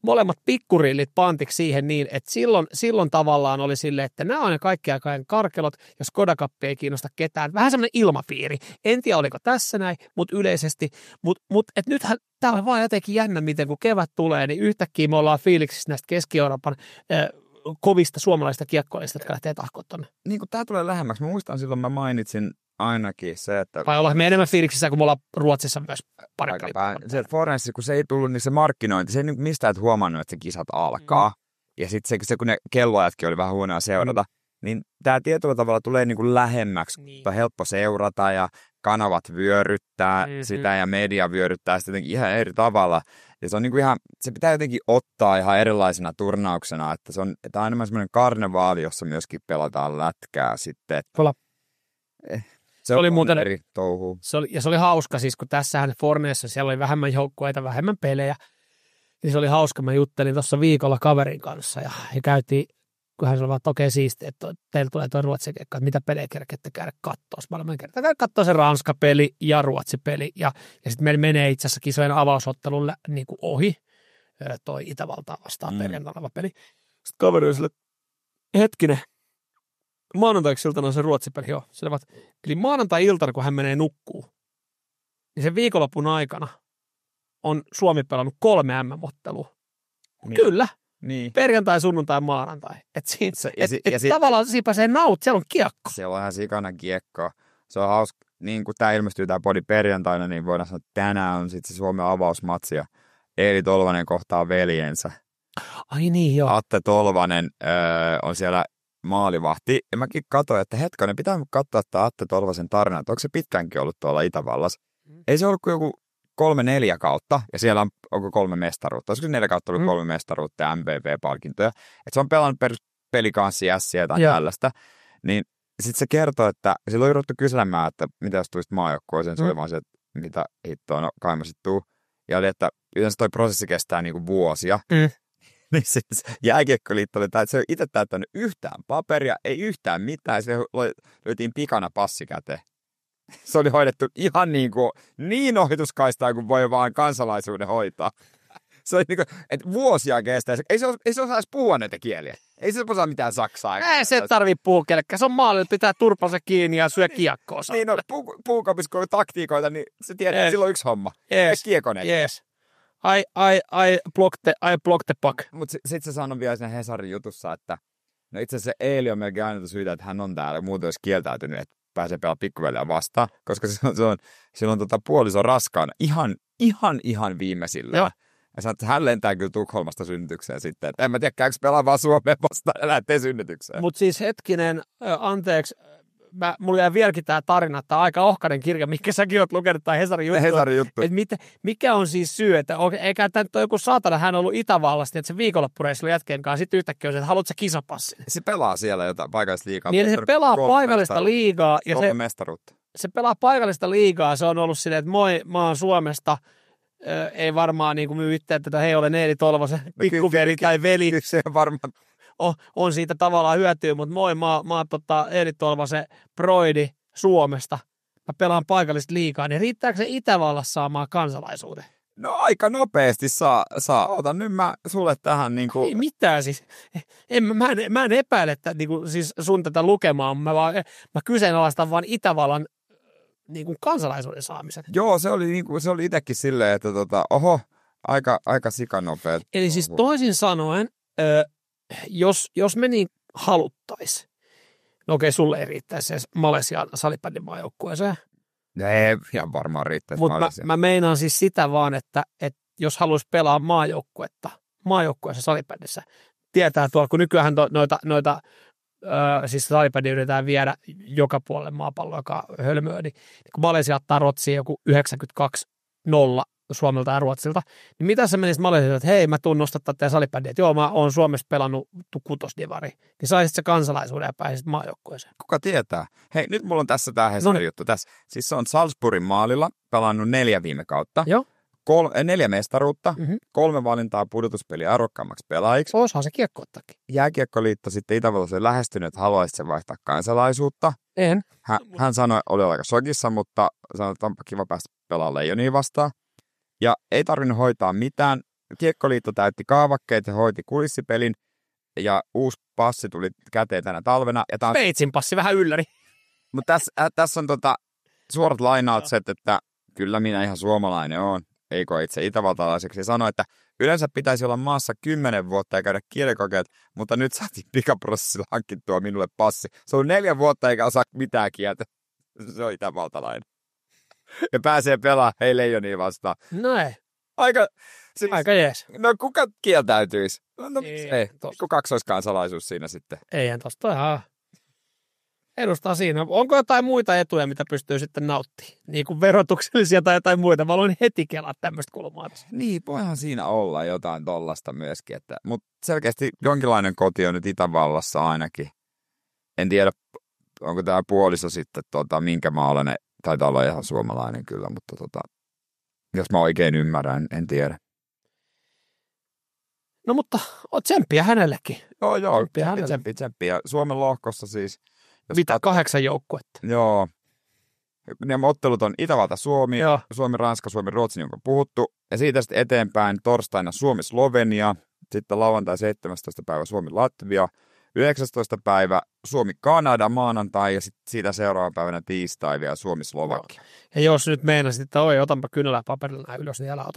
Speaker 3: molemmat pikkurillit pantiksi siihen niin, että silloin tavallaan oli silleen, että nämä on ne kaikki aikainen karkelot, jos Skoda Cup ei kiinnosta ketään. Vähän semmoinen ilmapiiri. En tiedä, oliko tässä näin, mutta yleisesti. Mutta nythän tämä on vaan jotenkin jännä, miten kun kevät tulee, niin yhtäkkiä me ollaan fiiliksissä näistä Keski-Euroopan kovista suomalaisista kiekkoilista, jotka lähtee tahkoon tonne.
Speaker 2: Niin kuin tämä tulee lähemmäksi. Mä muistan silloin, mä mainitsin ainakin se, että...
Speaker 3: Vai ollaan me enemmän fiiliksissä, kun me ollaan Ruotsissa myös pari peliä.
Speaker 2: Se Forenssi, kun se ei tullut, niin se markkinointi, se ei mistään huomannut, että se kisat alkaa. Ja sitten se, kun ne kelloajatkin oli vähän huonoa seurata, niin tämä tietyllä tavalla tulee niin kuin lähemmäksi, mutta helppo seurata ja kanavat vyöryttää sitä ja media vyöryttää sitä jotenkin ihan eri tavalla. Ja se on niin kuin ihan, se pitää jotenkin ottaa ihan erilaisena turnauksena, että tämä on enemmän semmoinen karnevaali, jossa myöskin pelataan lätkää sitten. Se oli muuten eri touhua.
Speaker 3: Se oli hauska siis, kun tässähän Forneessa siellä oli vähemmän joukkueita, vähemmän pelejä. Niin se oli hauska. Mä juttelin tuossa viikolla kaverin kanssa ja käytiin, kun hän sanoi vaan, että okei siistiä, että teillä tulee tuo Ruotsin kiekko, että mitä pelejä kerkette käydä katsoa. Mä olen kertaa katsoa se Ranska-peli ja Ruotsi-peli ja sitten meillä menee itse asiassa kisojen avausottelulle niin kuin ohi toi Itävaltaa vastaan perjantaina peli. Sitten kaveri oli sille, hetkinen, maanantaiksi iltana on se Ruotsi-peli, joo. Eli maanantai-iltana, kun hän menee nukkuu, niin sen viikonlopun aikana on Suomi pelannut 3 MM-ottelua. Niin. Kyllä. Niin. Perjantai, sunnuntai, maanantai. Tavallaan siinä pääsee siellä on kiekko.
Speaker 2: Siellä on ihan sikana kiekko. Se on hauska. Niin kuin tämä ilmestyy tämä podi perjantaina, niin voidaan sanoa, että tänään on sitten se Suomen avausmatsi ja Eeli Tolvanen kohtaa veljensä.
Speaker 3: Ai niin, joo.
Speaker 2: Atte Tolvanen on siellä maalivahti. Ja mäkin katsoin, että hetkonen, pitää katsoa että Atte Tolvasen tarina, että onko se pitkäänkin ollut tuolla Itävallassa. Ei se ollut kuin joku 3-4 kautta, ja siellä onko 3 mestaruutta. Olisiko 4 kautta ollut 3 mestaruutta ja MVP-palkintoja. Että se on pelannut pelikanssi ässiä ja tällaista. Niin sitten se kertoo, että silloin on ruvettu kyselemään, että mitä jos tulisit maajoukkueeseen. Se oli vaan se, että mitä hittoa, no kai mä sit tuu. Ja oli, että yleensä toi prosessi kestää niinku vuosia. Niin siis Jääkiekkoliitto oli, että se ei itse täyttänyt yhtään paperia, ei yhtään mitään. Se löytiin pikana passi käteen. Se oli hoidettu ihan niin ohituskaistaa, kuin voi vaan kansalaisuuden hoitaa. Se oli että vuosia kestää. Ei se osaa edes puhua näitä kieliä. Ei se osaa mitään saksaa.
Speaker 3: Ei se tarvitse puhua kellekään. Se on maalilla, pitää turpansa kiinni ja syö kiekkoa.
Speaker 2: Niin no, puukopissa kun on taktiikoita, niin se tiedät, että sillä on yksi homma. Kiekoneet.
Speaker 3: Yes. I block the puck.
Speaker 2: Mutta sitten se sanoi vielä siinä Hesarin jutussa, että no itse asiassa Eeli on melkein aina syytä, että hän on täällä. Muuten olisi kieltäytynyt, että pääsee pelaamaan pikkuveliä vastaan, koska silloin puoliso raskaana ihan viimeisillä.
Speaker 3: Joo.
Speaker 2: Ja sanoi, että hän lentää kyllä Tukholmasta synnytykseen sitten. En mä tiedä, käykö pelaa vaan Suomeen vastaan ja lähtee synnytykseen.
Speaker 3: Mutta siis hetkinen, anteeksi, mulla jäi vieläkin tämä tarina, että aika ohkainen kirja, mikä säkin oot lukenut, tai Hesarin juttu. Mikä on siis syy, että eikä tämä nyt ole joku saatana, hän on ollut Itävallasta, että se viikonloppureissu jätkeen kanssa, sitten yhtäkkiä on se, että haluatko sä kisapassin?
Speaker 2: Se pelaa siellä jotain paikallista liigaa.
Speaker 3: Niin se pelaa paikallista liigaa. Ja se pelaa paikallista liigaa, se on ollut silleen, että moi, mä oon Suomesta, ei varmaan niin kuin myy itse, että hei, olen Eeli Tolvasen pikkuveli tai veli.
Speaker 2: Se on varmaan.
Speaker 3: On siitä tavallaan hyötyä, mutta moi, mä oon Eeli Tolvasen broidi Suomesta. Mä pelaan paikallista liigaa, niin riittääkö se Itävallassa saamaan kansalaisuuden?
Speaker 2: No aika nopeasti saa. Otan nyt mä sulle tähän niinku.
Speaker 3: Ei mitään siis. Mä en epäile, että niinku, siis sun tätä lukemaan, mä kyseenalaistan vaan Itävallan niinku kansalaisuuden saamisen.
Speaker 2: Joo, se oli itsekin silleen, että aika sikanopea.
Speaker 3: Eli siis toisin sanoen, jos me niin haluttaisiin, no okei, sulle ei riittäisi edes Malesian salibändin maajoukkueeseen.
Speaker 2: Ei, ihan varmaan riittäisi
Speaker 3: Malesian. Mutta mä meinaan siis sitä vaan, että jos haluaisi pelaa maajoukkueessa salibändissä, tietää tuolla, kun nykyään noita siis salibändiä yritetään viedä joka puolelle maapalloa, joka hölmöä, niin kun Malesia ottaa Rotsiin joku 92-0 Suomelta ja Ruotsilta, niin mitä sä menisit Malesiaan, että hei, mä tuun nostattaa teidän salibändiä, että joo, mä oon Suomessa pelannut kutosdivari, niin saisit se kansalaisuuden ja pääsisit maajoukkueeseen.
Speaker 2: Kuka tietää? Hei, nyt mulla on tässä tää Hesarin juttu tässä. Siis se on Salzburgin maalilla pelannut 4 viime kautta.
Speaker 3: Joo.
Speaker 2: 4 mestaruutta, 3 valintaa pudotuspeliä arvokkaammaksi pelaajiksi.
Speaker 3: Osaa se kiekko ottaakin.
Speaker 2: Jääkiekkoliitto sitten Itävallassa on lähestynyt, että haluaisi se vaihtaa kansalaisuutta.
Speaker 3: En.
Speaker 2: Hän sanoi, oli aika shokissa, mutta sanoi, että onpa kiva päästä pelaamaan Leijoniin vastaan. Ja ei tarvinnut hoitaa mitään. Kiekkoliitto täytti kaavakkeet ja hoiti kulissipelin. Ja uusi passi tuli käteen tänä talvena. Ja
Speaker 3: Sveitsin passi vähän ylläri.
Speaker 2: Mutta tässä on suorat lainaukset, että kyllä minä ihan suomalainen oon. Ei koe itse itävaltalaiseksi. Ja sanoi, että yleensä pitäisi olla maassa 10 vuotta ja käydä kielikokeet, mutta nyt saatiin pikaprosessilla hankittua minulle passi. Se on 4 vuotta eikä osaa mitään kieltä. Se on itävaltalainen. Ja pääsee pelaamaan hei Leijoniin vastaan.
Speaker 3: Näin.
Speaker 2: Aika
Speaker 3: jees.
Speaker 2: No kuka kieltäytyisi? No ei. Kun kaksoiskansalaisuus siinä sitten.
Speaker 3: Eihän tosta ihan edustaa siinä. Onko jotain muita etuja, mitä pystyy sitten nauttimaan? Niin kuin verotuksellisia tai jotain muita. Mä aloin heti kelaa tämmöistä kulmaa.
Speaker 2: Niin, voihan siinä olla jotain tollasta myöskin. Mutta selkeästi jonkinlainen koti on nyt Itävallassa ainakin. En tiedä, onko tämä puoliso sitten minkä maalainen. Taitaa olla ihan suomalainen kyllä, mutta jos mä oikein ymmärrän, en tiedä.
Speaker 3: No mutta tsemppiä hänellekin.
Speaker 2: Joo, tsemppiä. Suomen lohkossa siis.
Speaker 3: Mitä, 8 joukkuetta?
Speaker 2: Joo. Ne ottelut on Itävalta-Suomi, Suomi-Ranska, Suomi-Ruotsi, jonka on puhuttu. Ja siitä sitten eteenpäin torstaina Suomi-Slovenia, sitten lauantai 17. päivä Suomi-Latvia, 19. päivä Suomi-Kanada maanantai ja sitten siitä seuraavan päivänä tiistai vielä Suomi-Slovakia.
Speaker 3: Ja jos nyt meinasit, että otanpa kynälää paperilla ylös, niin älä ota.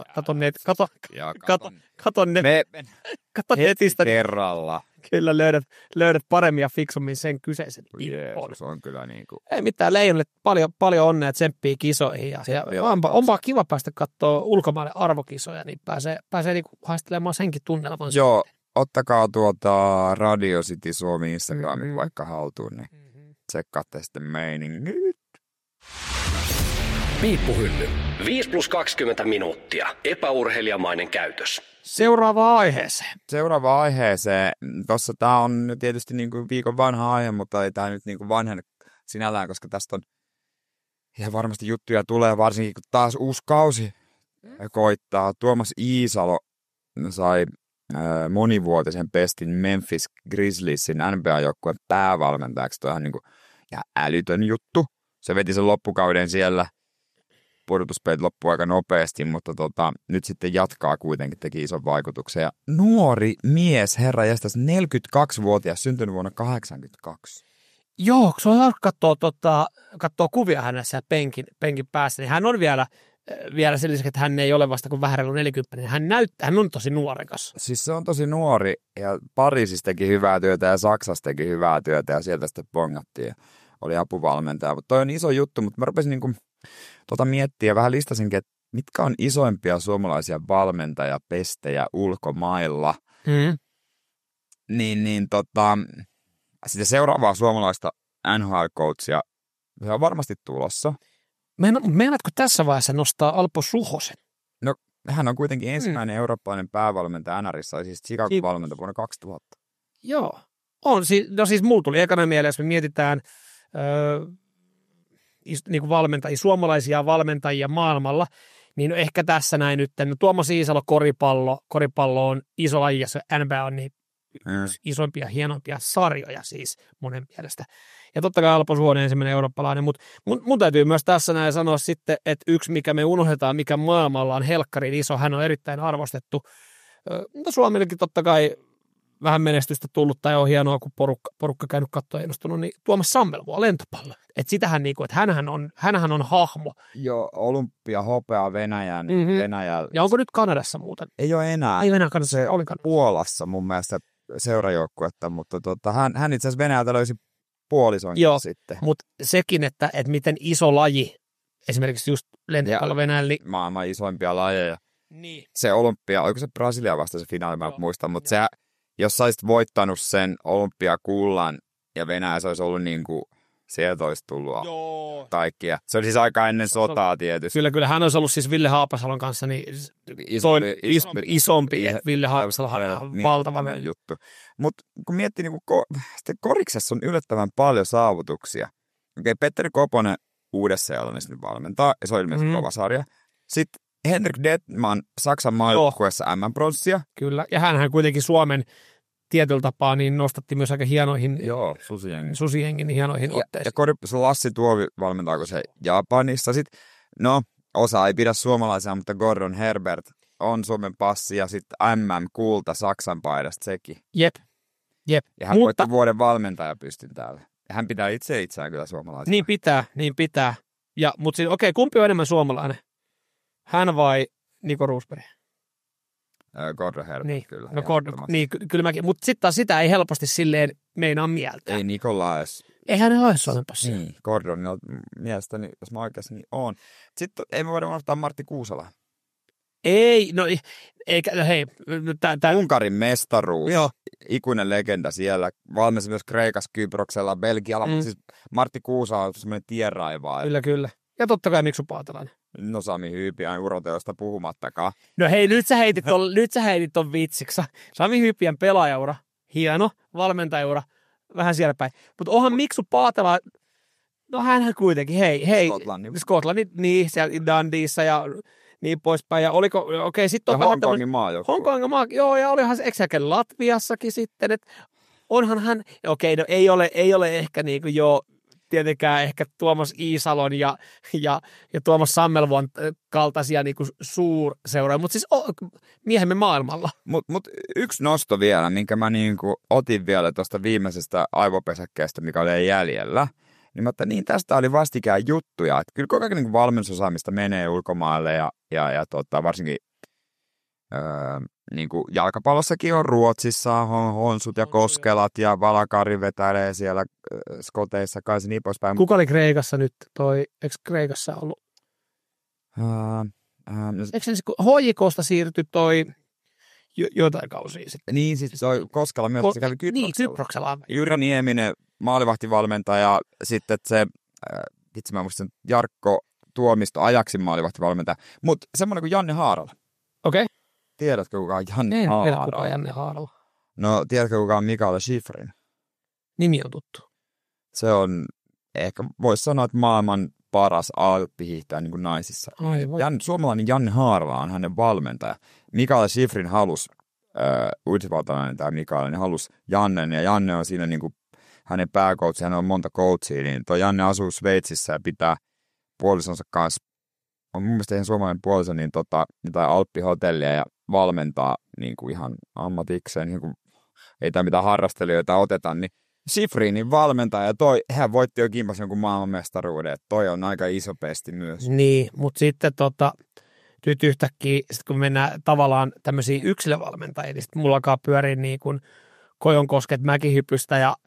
Speaker 3: Kato netistä.
Speaker 2: Kerralla.
Speaker 3: Kyllä löydät paremmin ja fiksummin sen kyseisen
Speaker 2: infon. Se on kyllä niin kuin.
Speaker 3: Ei mitään, Leijonille paljon onnea, tsemppiä kisoihin. Ja onpa kiva päästä katsoa ulkomaille arvokisoja, niin pääsee niin haistelemaan senkin tunnelman.
Speaker 2: Joo, ottakaa Radio City Suomi Instagramin vaikka haltuun, niin tsekkaatte sitten meiningit.
Speaker 1: Piippuhylly. 5+20 minuuttia. Epäurheilijamainen käytös.
Speaker 3: Seuraavaan aiheeseen. Tuossa tämä on
Speaker 2: tietysti niin kuin viikon vanha aihe, mutta ei tämä nyt niin kuin vanhen sinällään, koska tästä on ihan varmasti juttuja tulee, varsinkin kun taas uusi kausi koittaa. Tuomas Iisalo sai monivuotisen pestin Memphis Grizzliesin NBA-joukkueen päävalmentajaksi. Tuo on niin kuin ihan älytön juttu. Se veti sen loppukauden siellä. Pudotuspelit loppui aika nopeasti, mutta nyt sitten jatkaa kuitenkin, teki ison vaikutuksen. Ja nuori mies, herra jästäs, 42-vuotias, syntynyt vuonna 1982.
Speaker 3: Joo, kun se on katsoo kuvia hänessä penkin päässä, niin hän on vielä sen lisäksi, että hän ei ole vasta kuin vähän reilu 40. Hän on tosi nuorekas.
Speaker 2: Siis se on tosi nuori ja Pariisissa teki hyvää työtä ja Saksassa teki hyvää työtä ja sieltä sitten bongattiin ja oli apuvalmentaja. Mutta toi on iso juttu, mutta mä rupesin niinku miettiä ja vähän listasinkin, että mitkä on isoimpia suomalaisia valmentajapestejä ulkomailla. Sitten seuraavaa suomalaista NHL-coachia se on varmasti tulossa.
Speaker 3: Meinaatko tässä vaiheessa nostaa Alpo Suhosen?
Speaker 2: No, hän on kuitenkin ensimmäinen eurooppalainen päävalmentaja NRissa, siis Chicago valmentaja vuonna 2000.
Speaker 3: Joo. Siis mulla tuli ekana mieleen, jos me mietitään niin kuin valmentajia, suomalaisia valmentajia maailmalla, niin ehkä tässä näin nyt. No, Tuomas Iisalo koripallo on iso laji ja se NBA on niin isompia, hienompia sarjoja siis monen mielestä. Ja totta kai Alpo Suhonen ensimmäinen eurooppalainen, mutta mun täytyy myös tässä näin sanoa sitten, että yksi mikä me unohdetaan, mikä maailmalla on helkkarin iso, hän on erittäin arvostettu. Mutta Suomellekin totta kai vähän menestystä tullut tai on hienoa, kun porukka käynyt katsoa ennustunut, niin Tuomas Sammelvuo lentopallo. Että sitähän niinku, että hänhän on hahmo.
Speaker 2: Joo, olympia, hopea Venäjän.
Speaker 3: Ja onko nyt Kanadassa muuten?
Speaker 2: Ei ole enää.
Speaker 3: Ei ole enää Kanadassa,
Speaker 2: se oli Puolassa mun mielestä seurajoukkuetta, mutta hän itse asiassa Venäjältä löysi puolisonkin sitten.
Speaker 3: Mutta sekin, että miten iso laji, esimerkiksi just lentopallo Venäjällä. Niin
Speaker 2: maailman isoimpia lajeja.
Speaker 3: Niin.
Speaker 2: Se olympia, oliko se Brasilia vasta se finaali, mä muistan, mutta se, jos sä olisit voittanut sen olympiakullan ja Venäjä se olisi ollut niin kuin, sieltä olisi tullut kaikkia. Se oli siis aika ennen sotaa tietysti.
Speaker 3: Kyllä, hän olisi ollut siis Ville Haapasalon kanssa niin isompi. Ville Haapasalo on valtava
Speaker 2: juttu. Mutta kun miettii, niin koriksessa on yllättävän paljon saavutuksia. Okei, Petteri Koponen Uudessa-Seelannissa nyt valmentaa, ja se on ilmeisesti kova sarja. Sitten Henrik Detman Saksan maajoukkueessa M-pronssia.
Speaker 3: Kyllä, ja hänhän kuitenkin Suomen tietyllä tapaa niin nostatti myös aika hienoihin susijengin hienoihin otteisiin.
Speaker 2: Ja koripallossa Lassi Tuovi valmentaako se Japanissa. Sitten, osa ei pidä suomalaisia, mutta Gordon Herbert on Suomen passi ja sitten MM-kulta Saksan paidasta sekin.
Speaker 3: Jep.
Speaker 2: Ja hän voitti vuoden valmentaja pystyn täällä. Ja hän pitää itseään kyllä suomalaisena.
Speaker 3: Niin pitää. Mutta siis, kumpi on enemmän suomalainen? Hän vai Niko Roosberg?
Speaker 2: Gordon Herbert,
Speaker 3: niin.
Speaker 2: kyllä.
Speaker 3: No niin, kyllä mäkin. Mutta sitten taas sitä ei helposti silleen meinaa mieltä.
Speaker 2: Ei Nikola edes.
Speaker 3: Ei hänellä ole Suomen passia.
Speaker 2: Niin, Gordonilla mielestäni, jos mä oikeassa niin on. Sitten ei me voida unohtaa Martti Kuusala.
Speaker 3: Ei, no hei.
Speaker 2: Unkarin mestaruus.
Speaker 3: Joo.
Speaker 2: Ikuinen legenda siellä. Valmensi myös Kreikassa, Kyproksella, Belgialla. Siis Martti Kuusala on semmoinen tienraivaa.
Speaker 3: Kyllä. Ja totta kai Miksu Paatelainen.
Speaker 2: No Sami Hyypiän uroteosta puhumattakaan.
Speaker 3: No hei, nyt sä heitit ton vitsiksi. Sami Hyypiän pelaajaura, hieno, valmentajaura, vähän siellä päin. Mutta onhan Miksu Paatela, no hänhän kuitenkin, hei. Skotlannin, niin, siellä Dundeessa ja niin poispäin. Ja oliko, sitten on
Speaker 2: Hongkongin maajoukkue.
Speaker 3: Hongkongin joo, ja olihan se eksääkin Latviassakin sitten, että onhan hän, no ei ole ehkä niinku jo tietenkään ehkä Tuomas Iisalon ja Tuomas Sammelvon kaltaisia niinku suurseuroja, mutta siis miehemme maailmalla.
Speaker 2: Mut yksi nosto vielä, minkä mä niinku otin vielä tuosta viimeisestä aivopesäkkeestä, mikä oli jäljellä. Niin tästä oli vastikään juttuja, että kyllä koko ajan niin valmennusosaamista menee ulkomaille ja varsinkin niin kuin jalkapallossakin on Ruotsissa, Honsut ja Koskelat ja Valakari vetäilee siellä Skoteissa kai se niin poispäin.
Speaker 3: Kuka oli Kreikassa nyt? Eikö Kreikassa ollut? Eikö se HJK:sta siirtyi toi jotain kausia sitten?
Speaker 2: Niin, siis toi Koskela myös, se kävi Kyproksella.
Speaker 3: Niin, Kyproksella.
Speaker 2: Jyrä Nieminen, maalivahtivalmentaja, sitten se, itse mä muistan, Jarkko Tuomisto, Ajaksin maalivahtivalmentaja, mutta semmoinen kuin Janne Haarala.
Speaker 3: Okei.
Speaker 2: Tiedätkö, kuka on Janne Haarala?
Speaker 3: Kuka on Janne Haarala?
Speaker 2: No, tiedätkö, kuka on Mikaela Schifrin?
Speaker 3: Nimi on tuttu.
Speaker 2: Se on, ehkä voisi sanoa, että maailman paras alppihiihtäjä niin kuin naisissa. Suomalainen Janne Haarala on hänen valmentaja. Mikaela Schifrin halusi, yhdysvaltalainen tämä Mikaela, niin halusi Jannen, ja Janne on siinä niin kuin hänen pääkoutsi, hän on monta coachia, niin tuo Janne asuu Sveitsissä ja pitää puolisonsa kanssa, on mun mielestä ihan suomalainen puoliso, niin jotain alppihotellia ja valmentaa niin kuin ihan ammatikseen, niin kuin, ei tämä mitään harrastelijoita oteta, niin Schifrinin valmentaja, hän voitti jo kimpas jonkun maailmanmestaruuden, että toi on aika iso pesti myös.
Speaker 3: Niin, mutta sitten nyt yhtäkkiä, sit kun mennään tavallaan tämmöisiin yksilövalmentajia, niin sitten mulla alkaa pyöriä niin kuin Kojonkosket mäkihypystä ja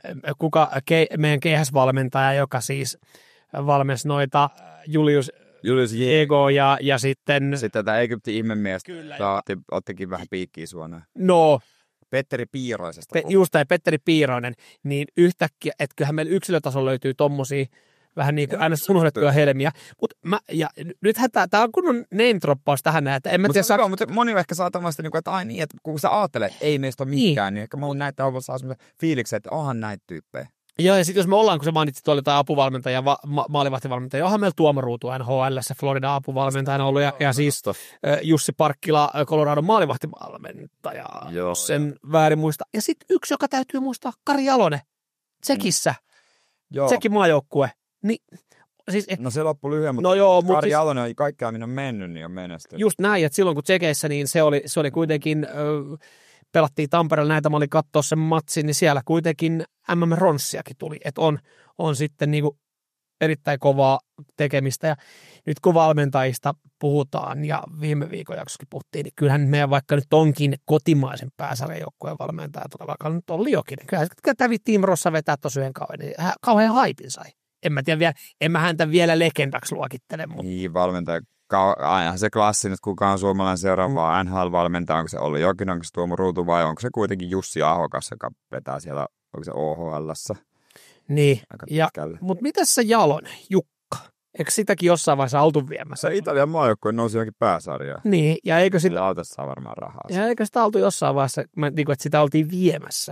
Speaker 3: meidän keihäsvalmentaja, joka siis valmensi noita Julius Ego ja sitten...
Speaker 2: Sitten tämä Egyptin ihmemiestä, ottikin vähän piikkiä suoneen.
Speaker 3: No.
Speaker 2: Petteri Piiroisesta.
Speaker 3: Just tämä Petteri Piiroinen, niin yhtäkkiä, että kyllähän meillä yksilötasolla löytyy tommosia vähän niin kuin aina unohdettuja helmiä. Ja nythän tämä on kunnon name-droppaus tähän näin, että en mä tiedä...
Speaker 2: Mutta moni ehkä saa tämmöistä, että ai niin, että kun sä ajattelet, että ei meistä ole mikään, niin ehkä mä oon näitä saa semmoisen fiiliksen, että onhan näitä tyyppejä.
Speaker 3: Joo, ja sitten jos me ollaan, kun sä mainitsit tuolla jotain apuvalmentajia, maalivahtivalmentajia, onhan meillä Tuomo Ruutu NHL:ssä, Florida apuvalmentajana ollut, ja siis Jussi Parkkila, Colorado maalivahtivalmentaja, sen väärin muista. Ja sitten yksi, joka täytyy muistaa, Kari Jalonen, Tsekissä, Tsekin maajoukkue. Niin, siis,
Speaker 2: no se loppui lyhyen, mutta Kari Jalonen on kaikkea minä mennyt, niin on menestynyt.
Speaker 3: Just näin, että silloin kun Tsekeissä, niin se oli kuitenkin... pelattiin Tampereella, näitä mä olin katsoa sen matsin, niin siellä kuitenkin MM-ronssiakin tuli, että on sitten niinku erittäin kovaa tekemistä, ja nyt kun valmentajista puhutaan, ja viime viikon jaksossakin puhuttiin, niin kyllähän meidän vaikka nyt onkin kotimaisen pääsarjajoukkueen valmentaja, vaikka nyt Olli Jokinen, kyllä kävi Team Rossa vetää tuossa yhden kauan, niin kauhean haipin sai. En mä häntä vielä legendaksi luokittele. Mutta...
Speaker 2: Niin, valmentaja. Aina se klassinen, että kuka on suomalainen seuraava NHL-valmentaja, onko se Olli Jokinen, onko se Tuomo Ruutu vai onko se kuitenkin Jussi Ahokas, joka vetää siellä, onko se OHL:ssä.
Speaker 3: Niin, mutta mitäs se Jalonen, Jukka? Eikö sitäkin jossain vaiheessa oltu viemässä?
Speaker 2: Se Italian maajoukkue nousi johonkin pääsarjaan.
Speaker 3: Niin, ja eikö sitä...
Speaker 2: Autossa saa varmaan rahaa.
Speaker 3: Ja eikö sitä oltu jossain vaiheessa, että sitä oltiin viemässä?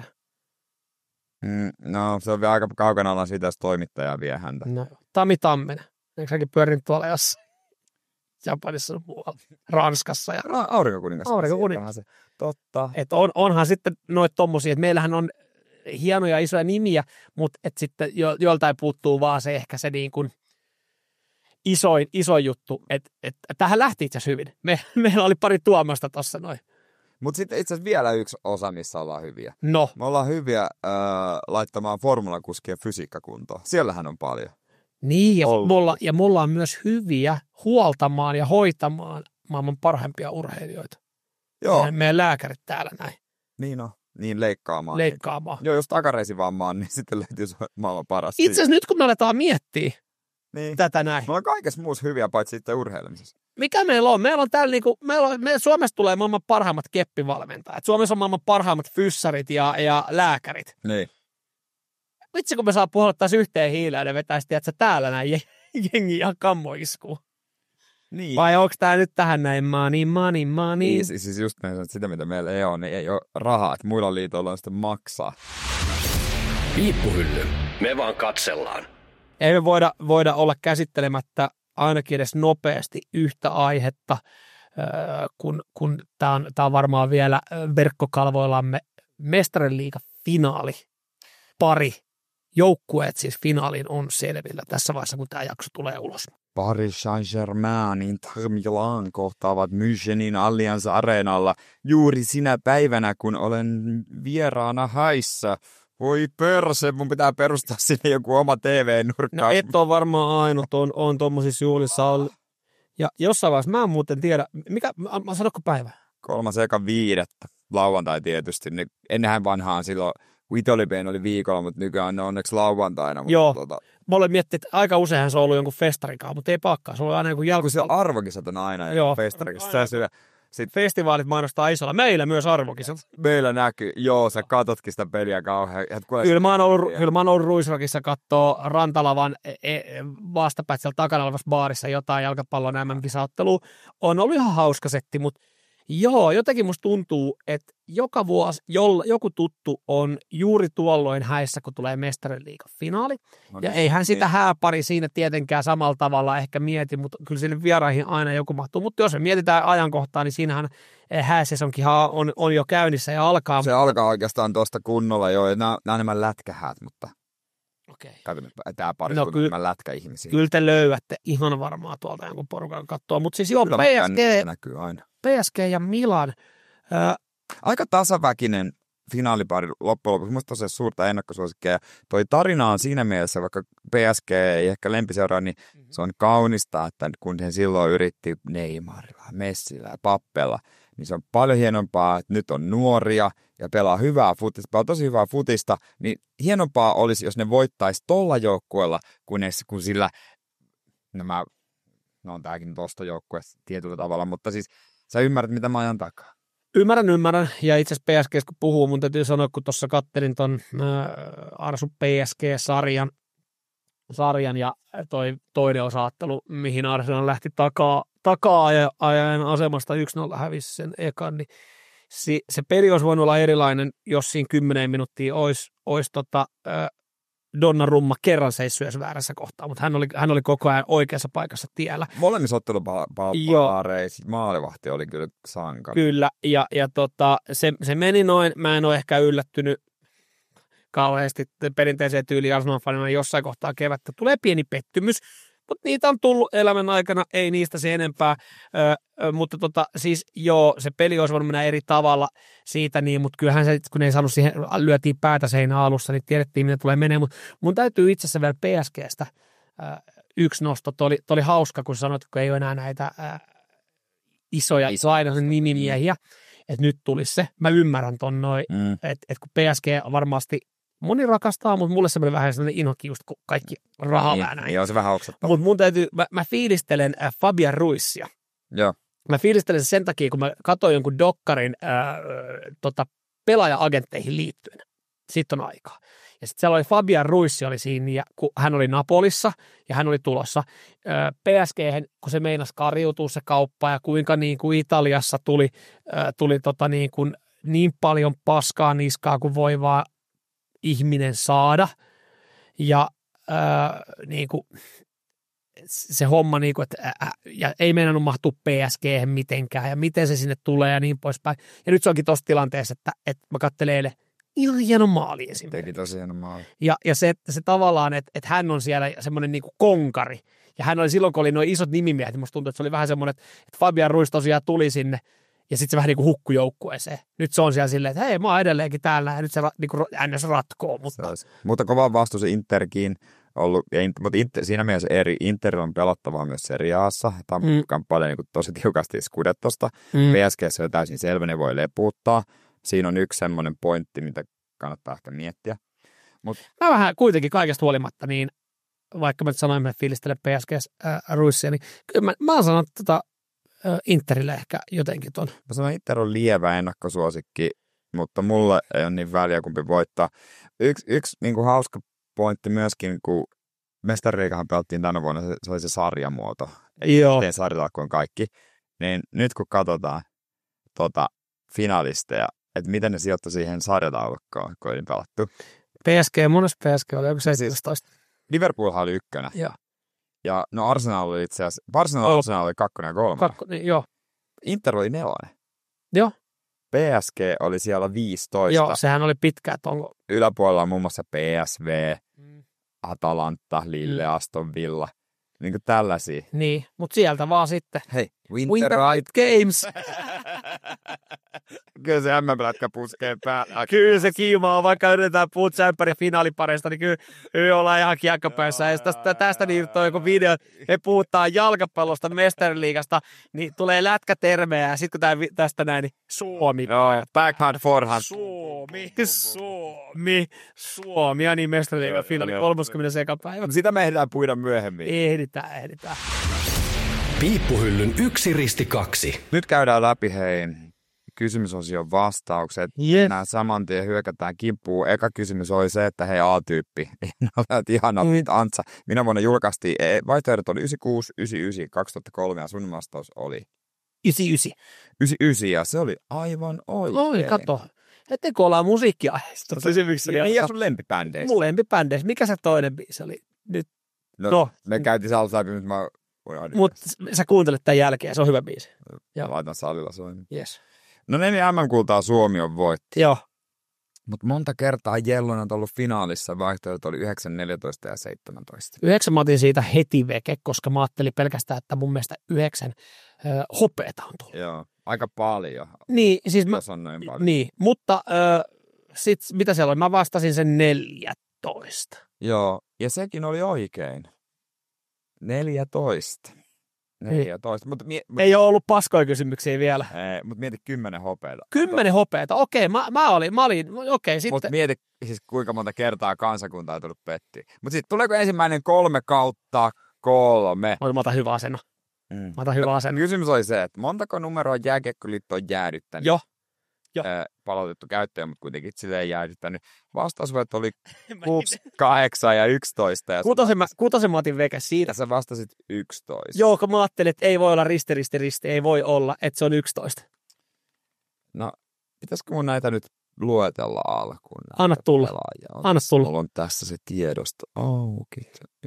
Speaker 2: No, se on vielä aika kaukana olla siitä, jos toimittaja vie häntä.
Speaker 3: No, Tami Tamminen, eikö säkin pyörinyt tuolla jossain? Japanissa muualla, Ranskassa. Ja...
Speaker 2: Aurinkokuningas.
Speaker 3: Aurinkokuningas.
Speaker 2: Totta.
Speaker 3: Että onhan sitten noita tommosia, että meillähän on hienoja isoja nimiä, mutta että sitten joltain puuttuu vaan se ehkä se niin kuin isoin juttu, että tähän lähti itse asiassa hyvin. Meillä oli pari tuomasta tuossa noin.
Speaker 2: Mutta sitten itse asiassa vielä yksi osa, missä ollaan hyviä.
Speaker 3: No.
Speaker 2: Me ollaan hyviä laittamaan formulakuskien fysiikkakuntoon. Siellähän on paljon.
Speaker 3: Niin, ja me ollaan myös hyviä huoltamaan ja hoitamaan maailman parhaimpia urheilijoita.
Speaker 2: Joo.
Speaker 3: Meidän lääkärit täällä näin.
Speaker 2: Niin on. Niin leikkaamaan.
Speaker 3: Leikkaamaan.
Speaker 2: Joo, jos takareisivammaan, niin sitten löytyy maailman paras.
Speaker 3: Itse asiassa nyt kun me aletaan miettiä
Speaker 2: niin.
Speaker 3: tätä näin.
Speaker 2: Me ollaan kaikessa muussa hyviä, paitsi sitten urheilemisessa.
Speaker 3: Mikä meillä on? Meillä on täällä niinku, Suomessa tulee maailman parhaimmat keppivalmentajat. Suomessa on maailman parhaimmat fyssarit ja lääkärit.
Speaker 2: Niin.
Speaker 3: Vitsi, kun me saa puhaltaa yhteen hiileen ja vetäisi, tiedätkö, täällä näin jengi ihan kammoiskuun.
Speaker 2: Niin.
Speaker 3: Vai onko tää nyt tähän näin money?
Speaker 2: Niin, siis just näin, että sitä mitä meillä ei ole, niin ei ole rahaa, että muilla liitoilla on sitten maksaa.
Speaker 1: Piippuhylly. Me vaan katsellaan.
Speaker 3: Ei me voida olla käsittelemättä ainakin edes nopeasti yhtä aihetta, kun tää on varmaan vielä verkkokalvoillamme Mestarien liigan finaali. Pari joukkueet siis finaaliin on selvillä tässä vaiheessa, kun tämä jakso tulee ulos.
Speaker 2: Paris Saint-Germain, Inter Milan kohtaavat Münchenin Allianz Areenalla juuri sinä päivänä, kun olen vieraana häissä. Voi perse, mun pitää perustaa sinne joku oma TV-nurkka.
Speaker 3: No et ole varmaan ainut, on tuommoisissa juhlissa ollut. Ja jossain vaiheessa, mä en muuten tiedä, mä sanonko päivä?
Speaker 2: 3.5. lauantai tietysti. Ennenhän vanhaan silloin, kun Italipen oli viikolla, mutta nykyään ne on onneksi lauantaina.
Speaker 3: Joo, mä olen miettinyt, että aika useinhan se on ollut jonkun festarikaan, mutta ei pakkaa. Se on aina joku
Speaker 2: kun se arvokisat on aina festarikissa.
Speaker 3: Sitten festivaalit mainostaa isolla. Meillä myös arvokisat.
Speaker 2: Meillä näkyy. Joo, sä katotkin sitä peliä kauhean.
Speaker 3: Kyllä mä oon ollut Ruisrockissa kattoo Rantalavan vastapäätä siellä takana olevassa baarissa jotain jalkapallon MM-kisaottelua. On ollut ihan hauska setti, mutta joo, jotenkin musta tuntuu, että joka vuosi joku tuttu on juuri tuolloin häissä, kun tulee Mestarien liigan finaali. No niin, ja eihän sitä hääpari siinä tietenkään samalla tavalla ehkä mieti, mutta kyllä sinne vieraihin aina joku mahtuu. Mutta jos me mietitään ajankohtaa, niin siinähän hääsesonkihan on jo käynnissä ja alkaa.
Speaker 2: Se alkaa oikeastaan tuosta kunnolla jo. Nämä on enemmän lätkähäät, mutta tämä pari on enemmän lätkäihmisiä.
Speaker 3: Kyllä te löydätte ihan varmaan tuolta jonkun porukan katsoa. Mutta siis joo,
Speaker 2: näkyy aina.
Speaker 3: PSG ja Milan.
Speaker 2: Aika tasaväkinen finaalipari loppujen lopuksi. Minusta on se suurta ennakkosuosikkeja. Toi tarina on siinä mielessä, vaikka PSG ei ehkä lempiseuraa, niin se on kaunista, että kun he silloin yritti Neymarilla, Messillä ja Pappella, niin se on paljon hienompaa, että nyt on nuoria ja pelaa hyvää futista, pelaa tosi hyvää futista, niin hienompaa olisi, jos ne voittaisi tolla joukkueella, kun sillä, on tämäkin tosta joukkueessa tietyllä tavalla, mutta siis sä ymmärrät, mitä mä ajan takaa. Ymmärrän. Ja itse asiassa PSG, kun puhuu, mun täytyy sanoa, kun tuossa kattelin ton Arsu PSG-sarjan ja toi toinen osaattelu, mihin Arsenal lähti takaa-ajan asemasta 1-0 hävisi sen ekan, niin se peli olisi voinut olla erilainen, jos siinä 10 minuuttia olisi Donnarumma kerran seissyt väärässä kohtaa, mutta hän oli koko ajan oikeassa paikassa tiellä. Molemmissa ottelupaareissa maalivahti oli kyllä sankari.
Speaker 3: Kyllä, ja se meni noin, mä en ole ehkä yllättynyt kauheasti perinteiseen tyyliin Arsenal-fanina jossain kohtaa kevättä. Tulee pieni pettymys, mutta niitä on tullut elämän aikana, ei niistä se enempää, mutta siis joo, se peli olisi voinut mennä eri tavalla siitä niin, mutta kyllähän se, kun ei saanut siihen, lyötiin päätä seinään alussa, niin tiedettiin, mitä tulee menemään, mutta mun täytyy itse asiassa vielä PSGstä yksi nosto, toi oli hauska, kun sanoit, kun ei ole enää näitä isoja nimimiehiä, että nyt tulisi se, mä ymmärrän ton noin, että kun PSG varmasti moni rakastaa, mutta mulle semmoinen vähän sellainen inhokin just kun kaikki rahaa näin.
Speaker 2: Joo, se vähän oksettaa.
Speaker 3: Mutta mun täytyy, mä fiilistelen Fabian Ruissia.
Speaker 2: Joo.
Speaker 3: Mä fiilistelen sen takia, kun mä katsoin jonkun dokkarin pelaaja-agentteihin liittyen. Siitä on aikaa. Ja sitten siellä oli Fabian Ruissi oli siinä, ja kun hän oli Napolissa ja hän oli tulossa PSG:hen, kun se meinasi kariutua se kauppa ja kuinka niin kuin Italiassa tuli niin paljon paskaa niskaa kuin voi vaan ihminen saada. Ja niin kuin se homma, niin kuin, että ja ei meinannut mahtua PSG:hen mitenkään ja miten se sinne tulee ja niin poispäin. Ja nyt se onkin tuossa tilanteessa, että mä katselen eilen ihan hieno maali esimerkiksi.
Speaker 2: Teki tosi hieno maali.
Speaker 3: Ja se tavallaan, että hän on siellä semmoinen niin kuin konkari Ja hän oli silloin, kun oli nuo isot nimimiehet, niin musta tuntuu, että se oli vähän semmoinen, että Fabian Ruiz tosiaan tuli sinne, ja sitten se vähän niin kuin hukkui joukkueeseen. Nyt se on siellä silleen, että hei, mä oon edelleenkin täällä, ja nyt se niin kuin ns. Ratkoo.
Speaker 2: Mutta kova vastus Interkin ollut, mutta siinä mielessä eri. Inter on pelattavaa myös Serie A:ssa. Tämä kamppailee niin tosi tiukasti Scudettosta. PSG on täysin selvä, ne voi leputtaa. Siinä on yksi semmoinen pointti, mitä kannattaa ehkä miettiä.
Speaker 3: Mä vähän kuitenkin kaikesta huolimatta, niin vaikka mä nyt sanoin, että fiilistelen PSG Ruissia, niin kyllä mä oon sanonut Interille ehkä jotenkin ton.
Speaker 2: Mä sanon, Inter on lievä ennakkosuosikki, mutta mulle ei ole niin väliä, kumpi voittaa. Yksi niin kuin hauska pointti myöskin, kun Mestariliigahan pelattiin tänä vuonna, se oli se sarjamuoto.
Speaker 3: Joo.
Speaker 2: Tein sarjataakkoon kaikki. Niin nyt kun katsotaan finalisteja, että miten ne sijoittui siihen sarjataulukkoon, kun oli pelattu.
Speaker 3: PSG, monessa PSG oli joku 17.
Speaker 2: Liverpoolhan oli ykkönen.
Speaker 3: Joo.
Speaker 2: Ja no Arsenal oli itse asiassa, Arsenal oli 2 ja 3.
Speaker 3: Niin, joo.
Speaker 2: Inter oli 4.
Speaker 3: Joo.
Speaker 2: PSG oli siellä 15.
Speaker 3: Joo, sehän oli pitkä, että onko...
Speaker 2: Yläpuolella on muun muassa PSV, Atalanta, Lille, Aston Villa. Niin kuin tällaisia.
Speaker 3: Niin, mutta sieltä vaan sitten.
Speaker 2: Hei,
Speaker 3: Winter Games.
Speaker 2: Kyllä se MM-lätkä puskee päällä.
Speaker 3: Kyllä se kiimaa, vaikka yritetään puhua tsemppärin finaalipareista, niin kyllä ollaan ihan kiekkopäissä. Ja tästä niin toi joku video, me puhutaan jalkapallosta, Mestariliigasta, niin tulee lätkätermejä, ja sitten kun tästä näin, niin Suomi.
Speaker 2: Joo, backhand, forehand.
Speaker 3: Suomi, ja niin Mestariliigan finaali 30. päivä.
Speaker 2: Sitä me ehditään puida myöhemmin.
Speaker 3: Ehditään.
Speaker 1: Piippuhyllyn 1 risti 2.
Speaker 2: Nyt käydään läpi kysymysosion vastaukset.
Speaker 3: Yes.
Speaker 2: Nämä saman tien hyökätään kimppuun. Eka kysymys oli se, että hei A-tyyppi. Ihana Antsa. Minä vuonna julkaistiin, vaihtoehdot oli 96, 99, 2003 ja sun vastaus oli
Speaker 3: 99.
Speaker 2: 99 ja se oli aivan oikein.
Speaker 3: Oi, kato. Etteikö ollaan musiikkiaiheesta?
Speaker 2: Ja sun lempibändeistä?
Speaker 3: Mun lempibändeistä. Mikä se toinen biisi oli? Nyt.
Speaker 2: No. Me käytiin salsaa, mutta mä...
Speaker 3: Mutta sä kuuntelet tämän jälkeen, se on hyvä biisi.
Speaker 2: Laitan salilla soimaan.
Speaker 3: Yes.
Speaker 2: No 4 MM-kultaa Suomi on voitti.
Speaker 3: Joo.
Speaker 2: Mutta monta kertaa Jellon on ollut finaalissa, vaihtoehdot oli 9, 14 ja 17.
Speaker 3: 9 mä otin siitä heti veke, koska mä ajattelin pelkästään, että mun mielestä 9 hopeeta on tullut.
Speaker 2: Joo, aika paljon.
Speaker 3: Niin, siis
Speaker 2: mä on noin paljon.
Speaker 3: Niin, mutta sit mitä siellä oli? Mä vastasin sen 14.
Speaker 2: Joo, ja sekin oli oikein. 14.
Speaker 3: Ei ole ollut paskoja kysymyksiä vielä.
Speaker 2: Mutta mieti 10 hopeeta.
Speaker 3: 10 hopeeta, okei. Mä olin, okei. Sitten.
Speaker 2: Mutta mieti siis kuinka monta kertaa kansakunta on tullut pettiä. Mutta sitten tuleeko ensimmäinen 3/3?
Speaker 3: Mä otan hyvä asento.
Speaker 2: Kysymys oli se, että montako numeroa Jääkiekkoliitto on jäädyttänyt?
Speaker 3: Joo.
Speaker 2: Palautettu käyttöön, mutta kuitenkin sille ei jäädyttänyt. Vastausvuodet oli 6, 8 ja 11. Ja
Speaker 3: kutosen mä otin veke siitä.
Speaker 2: Ja sä vastasit 11.
Speaker 3: Joo, kun mä ajattelin, että ei voi olla risti, ei voi olla, että se on 11.
Speaker 2: No, pitäisikö mun näitä nyt luetella alkuun?
Speaker 3: Anna tulla.
Speaker 2: Mulla on tässä se tiedosto auki.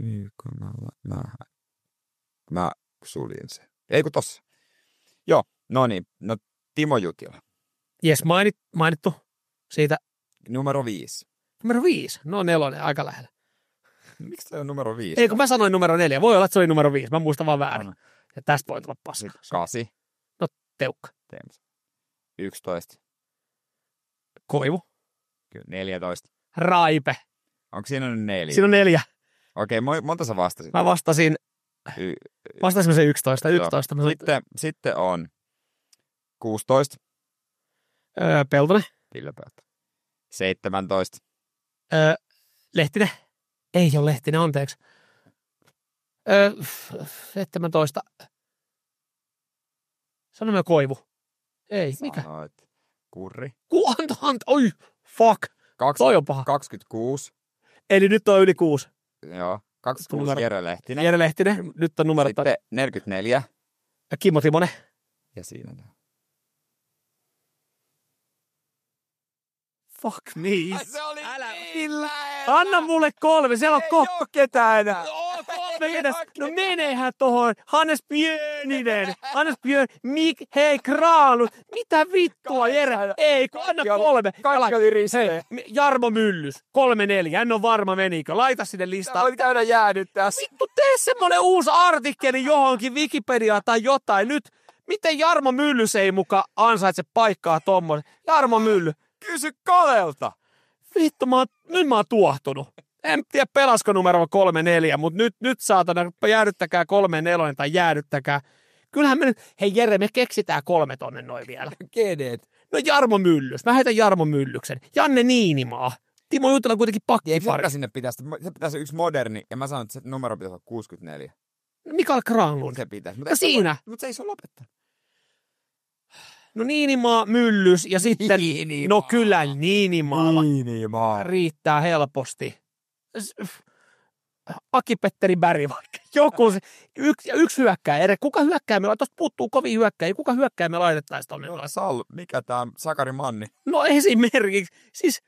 Speaker 2: Mä suljin sen. Ei kun tossa. Joo, no niin. No Timo Jutila.
Speaker 3: Jes, mainittu siitä.
Speaker 2: Numero 5.
Speaker 3: Numero 5? No 4, aika lähellä.
Speaker 2: Miksi se on numero 5?
Speaker 3: Ei, kun mä sanoin numero 4. Voi olla, että se oli numero 5. Mä muistan vaan väärin. Ja tästä voi tulla paskaa.
Speaker 2: 8.
Speaker 3: No, Teukka.
Speaker 2: 11.
Speaker 3: Koivu.
Speaker 2: Kyllä, 14.
Speaker 3: Raipe.
Speaker 2: Onko siinä 4?
Speaker 3: Siinä on 4.
Speaker 2: Okei, monta sä vastasit?
Speaker 3: Mä vastasin. Vastasinko se 11? 11.
Speaker 2: Sitten on 16.
Speaker 3: Peltonen.
Speaker 2: Ville Peltonen. 17.
Speaker 3: Lehtinen. Ei ole Lehtinen, anteeksi. 17. Sanomme Koivu. Ei, mikä?
Speaker 2: Sanoit Kurri.
Speaker 3: Oi, fuck. Toi on paha.
Speaker 2: 26.
Speaker 3: Eli nyt on yli 6.
Speaker 2: Joo. 26 Jere Lehtinen.
Speaker 3: Jere Lehtinen. Nyt on numerot.
Speaker 2: Sitten 44.
Speaker 3: Kimmo Timonen.
Speaker 2: Ja siinä on.
Speaker 3: Fuck me.
Speaker 2: Se oli
Speaker 3: Anna mulle 3. Siellä on
Speaker 2: ketään enää.
Speaker 3: No menehän tohon. Hannes Björninen. Hei Kraalus. Mitä vittua Jere? Ei, anna 3.
Speaker 2: Kaikki oli risteen.
Speaker 3: Hei, Jarmo Myllys. 3-4. Hän on varma menikö. Laita sinne listaan.
Speaker 2: Voi käydä jäädyttää.
Speaker 3: Vittu, tee semmonen uusi artikkeli johonkin Wikipediaan tai jotain. Nyt, miten Jarmo Myllys ei muka ansaitse paikkaa tommoisen? Jarmo Mylly.
Speaker 2: Kysy Kalelta.
Speaker 3: Vittu, nyt mä oon tuohtunut. En tiedä pelasko numero 3-4, mutta nyt saatana, jäädyttäkää 3-4 tai jäädyttäkää. Kyllähän me nyt, hei Jere, me keksitään 3 tonne noin vielä.
Speaker 2: Kenet?
Speaker 3: No Jarmo Myllys, mä heitän Jarmo Myllyksen. Janne Niinimaa. Timo Jutila kuitenkin pakkipari.
Speaker 2: Ei, sinne pitäisi yksi moderni, ja mä sanon, että se numero pitäisi olla 64.
Speaker 3: Mikael Granlund.
Speaker 2: Se pitäisi.
Speaker 3: No siinä.
Speaker 2: Mutta se ei se ole lopettanut.
Speaker 3: No Niinimaa, Myllys ja sitten...
Speaker 2: Niinimaa.
Speaker 3: No kyllä Niinimaalla.
Speaker 2: Niinimaa.
Speaker 3: Riittää helposti. Aki-Petteri Berg vaikka. Joku se, yksi hyökkääjä. Kuka hyökkää me laitetaan? Tuosta puuttuu kovin hyökkääjä. Kuka hyökkää me laitettaisiin tuonne?
Speaker 2: No, mikä tää on? Sakari Manni.
Speaker 3: No esimerkiksi. Siis,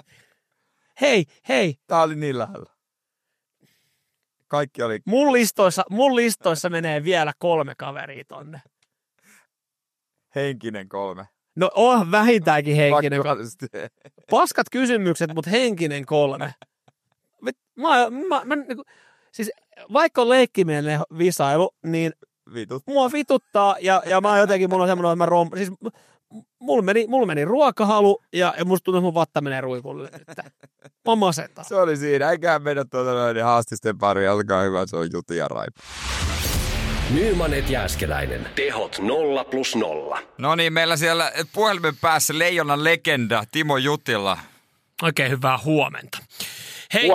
Speaker 3: hei.
Speaker 2: Tää oli niin lähellä. Kaikki oli...
Speaker 3: Mun listoissa menee vielä 3 kaveria tonne.
Speaker 2: Henkinen 3.
Speaker 3: No on vähintäänkin henkinen. Paskat kysymykset, mutta henkinen 3. Siis vaikka on leikkimielinen visailu, niin mua vituttaa ja mä jotenkin, mulla on semmoinen, että siis mulla meni ruokahalu ja musta tuntuu, että mun vatta menee ruikulle nyt. Mä masentaa.
Speaker 2: Se oli siinä, eiköhän mennä tuota haastisten pari, olkaa hyvä, se on Juti ja Raipa.
Speaker 1: Nyman et Jääskeläinen. Tehot 0+0.
Speaker 2: No niin, meillä siellä puhelimen päässä Leijonan legenda Timo Jutila.
Speaker 3: Oikein hyvää huomenta. Hei,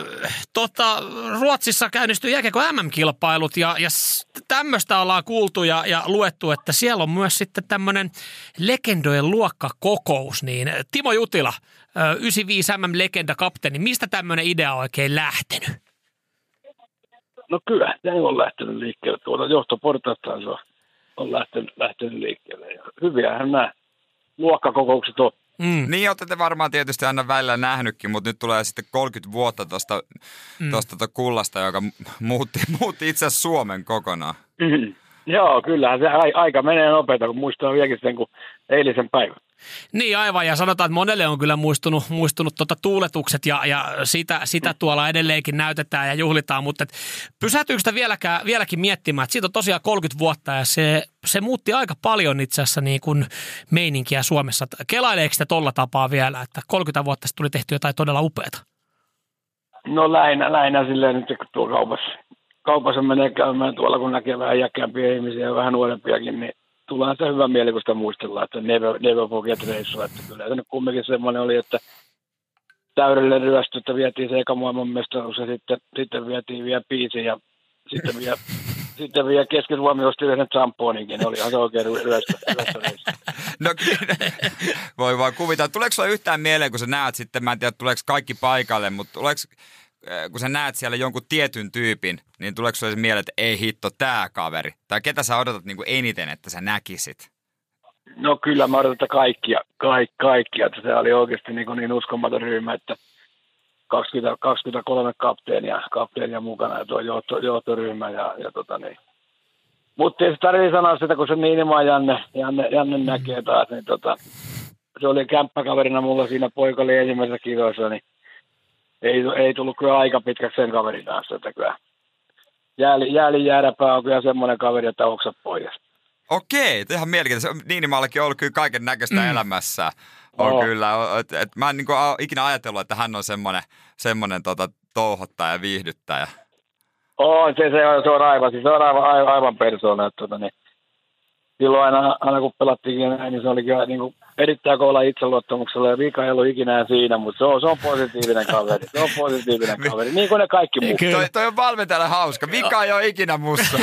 Speaker 3: Ruotsissa käynnistyy jääkiekko MM-kilpailut ja tämmöistä ollaan kuultu ja luettu, että siellä on myös sitten tämmöinen legendojen luokkakokous. Niin Timo Jutila, 95 MM-legenda-kapteeni, mistä tämmöinen idea on oikein lähtenyt?
Speaker 4: No kyllä, se on lähtenyt liikkeelle. Tuolta johtoportaista se on lähtenyt liikkeelle. Ja hyviähän nämä luokkakokoukset on.
Speaker 2: Niin olette te varmaan tietysti aina välillä nähnytkin, mutta nyt tulee sitten 30 vuotta tuosta kullasta, joka muutti itse asiassa Suomen kokonaan.
Speaker 4: Joo, kyllähän se aika menee nopeita, kun muistaa vieläkin sen kuin eilisen päivän.
Speaker 3: Niin aivan, ja sanotaan, että monelle on kyllä muistunut tuuletukset ja sitä tuolla edelleenkin näytetään ja juhlitaan, mutta pysähtyykö sitä vieläkin miettimään, että siitä on tosiaan 30 vuotta ja se muutti aika paljon itse asiassa niin kuin meininkiä Suomessa. Kelaileeko sitä tolla tapaa vielä, että 30 vuotta sitten tuli tehty jotain todella upeata?
Speaker 4: No lähinnä silleen nyt, kun tuo kaupassa menee käymään tuolla, kun näkee vähän jäkäämpiä ihmisiä ja vähän nuorempiakin, niin tulee se hyvä mieli, kun sitä muistellaan, että never forget reissu. Että kyllä se nyt kumminkin semmoinen oli, että täydellinen ryöstö, että vietiin se eka maailmanmestaruus ja sitten vietiin vielä biisi ja sitten vielä Keski-Suomi osti yhden tramponinkin. Ne oli ihan oikein ryöstöreissu.
Speaker 2: No voi vaan kuvitella. Tuleeko sinulla yhtään mieleen, kun sä näet sitten, mä en tiedä, tuleeko kaikki paikalle, mutta kun sä näet siellä jonkun tietyn tyypin, niin tuleeko sinulle mieleen, että ei hitto, tää kaveri? Tai ketä sä odotat niin kuin eniten, että sä näkisit?
Speaker 4: No kyllä mä odotan kaikkia. Että se oli oikeasti niin uskomaton ryhmä, että 23 kapteenia mukana ja tuo johtoryhmä niin. Mutta ei se tarvitse sanoa sitä, kun se Niinimaa Janne näkee taas, niin se oli kämppäkaverina mulla siinä poika oli ensimmäisessä kisoissa, niin ei tullut kyllä aika pitkäksi sen kaverin kanssa, että kyllä jäädäpää on kyllä semmoinen kaveri, että oksat pois.
Speaker 2: Okei, ihan mielenkiintoista. Niinimaallakin on ollut kyllä kaiken näköistä elämässä. On kyllä. Mä en ikinä ajatellut, että hän on semmoinen touhottaja ja viihdyttäjä.
Speaker 4: Se on aivan persoona. Niin. Silloin aina kun pelattiin näin, niin se oli kyllä niin erittäin kovalla itseluottamuksella ja vika ei ollut ikinä siinä, mutta se on positiivinen kaveri. Se on positiivinen kaveri, niin kuin ne kaikki muut.
Speaker 2: Toi on valmentajalle hauska. Vika ei ole ikinä musta.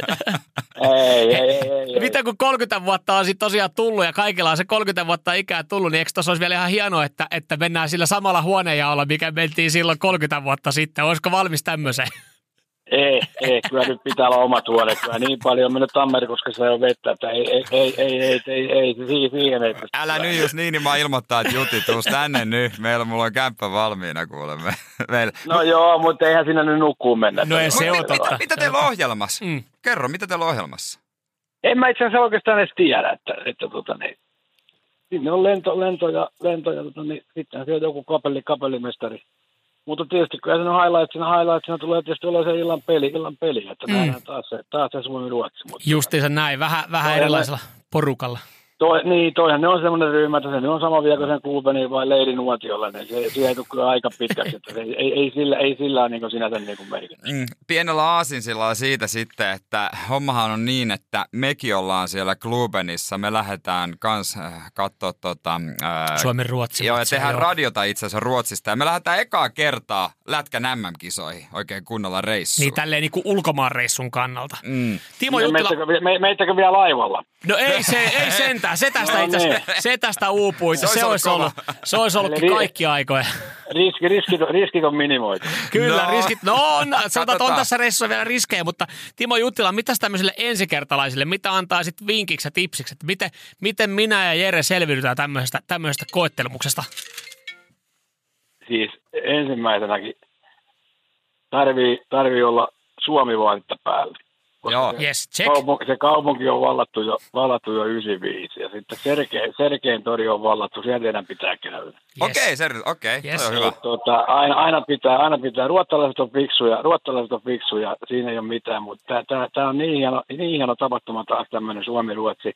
Speaker 4: Ei.
Speaker 3: Mitä kun 30 vuotta on sitten tosiaan tullut ja kaikilla on se 30 vuotta ikää tullut, niin eikö tuossa olisi vielä ihan hienoa, että mennään sillä samalla huoneenjaolla, mikä mentiin silloin 30 vuotta sitten? Olisiko valmis tämmöiseen?
Speaker 4: Ei, kyllä nyt pitää olla omat huoneet. Kyllä niin paljon on mennyt Tammerkoskessa jo vettä, että ei, siihen ei.
Speaker 5: Älä nyt, jos niin mä ilmoittaa, että Juti, tuus tänne nyt. Mulla on kämppä valmiina, kuulemme.
Speaker 4: No joo, mutta eihän sinne nyt nukkuun mennä.
Speaker 3: No ei se ole totta.
Speaker 5: Mitä teillä on ohjelmassa? Kerro, mitä teillä on ohjelmassa?
Speaker 4: En mä itse asiassa oikeastaan edes tiedä, että sinne on lento ja sittenhän se on joku kapellimestari. Mutta tietysti kyllä siinä highlightsina tulee tietysti olla se illan peli, että nähdään taas se Suomi-Ruotsi.
Speaker 3: Justiinsa näin, vähän erilaisella porukalla.
Speaker 4: Toihan ne on semmoinen ryhmä, että se on sama vielä kuin sen Kuubeni vai Leiri Nuotiolla, niin se ei tule kyllä aika pitkäksi, että ei sillä ole niin sinänsä niin merkitys.
Speaker 5: Pienellä aasinsillalla siitä sitten, että hommahan on niin, että mekin ollaan siellä Klubenissa, me lähdetään kans katsoa
Speaker 3: Suomen-Ruotsi.
Speaker 5: Joo, ja tehdään radiota itse asiassa Ruotsista, ja me lähdetään ekaa kertaa Lätkän MM-kisoihin oikein kunnolla reissuun.
Speaker 3: Niin tälleen niin kuin ulkomaanreissun kannalta. Timo
Speaker 4: Juttila... Meittäkö vielä laivalla?
Speaker 3: No ei sentään. Se tästä itse asiassa, se tästä uupui. Se olisi ollut kaikki aikoja.
Speaker 4: Riskit on minimoitu.
Speaker 3: Kyllä, riskit. Sanotaan, että on tässä reissussa vielä riskejä, mutta Timo Juttila, mitäs tämmöisille ensikertalaisille, mitä antaa sitten vinkiksi ja tipsiksi, että miten minä ja Jere selviydytään tämmöisestä koettelemuksesta?
Speaker 4: Siis ensimmäisenäkin tarvii olla Suomi-vaatetta päällä.
Speaker 3: Joo, yes, check.
Speaker 4: Se kaupunki on vallattu jo 95 ja sitten Sergeen tori on vallattu, sieltä enää pitää käydä.
Speaker 5: Yes. Okei,
Speaker 3: yes.
Speaker 5: on hyvä.
Speaker 4: Aina pitää, ruotsalaiset on fiksuja, siinä ei ole mitään, mutta tämä on niin hieno tapahtuma taas tämmöinen Suomi-Ruotsi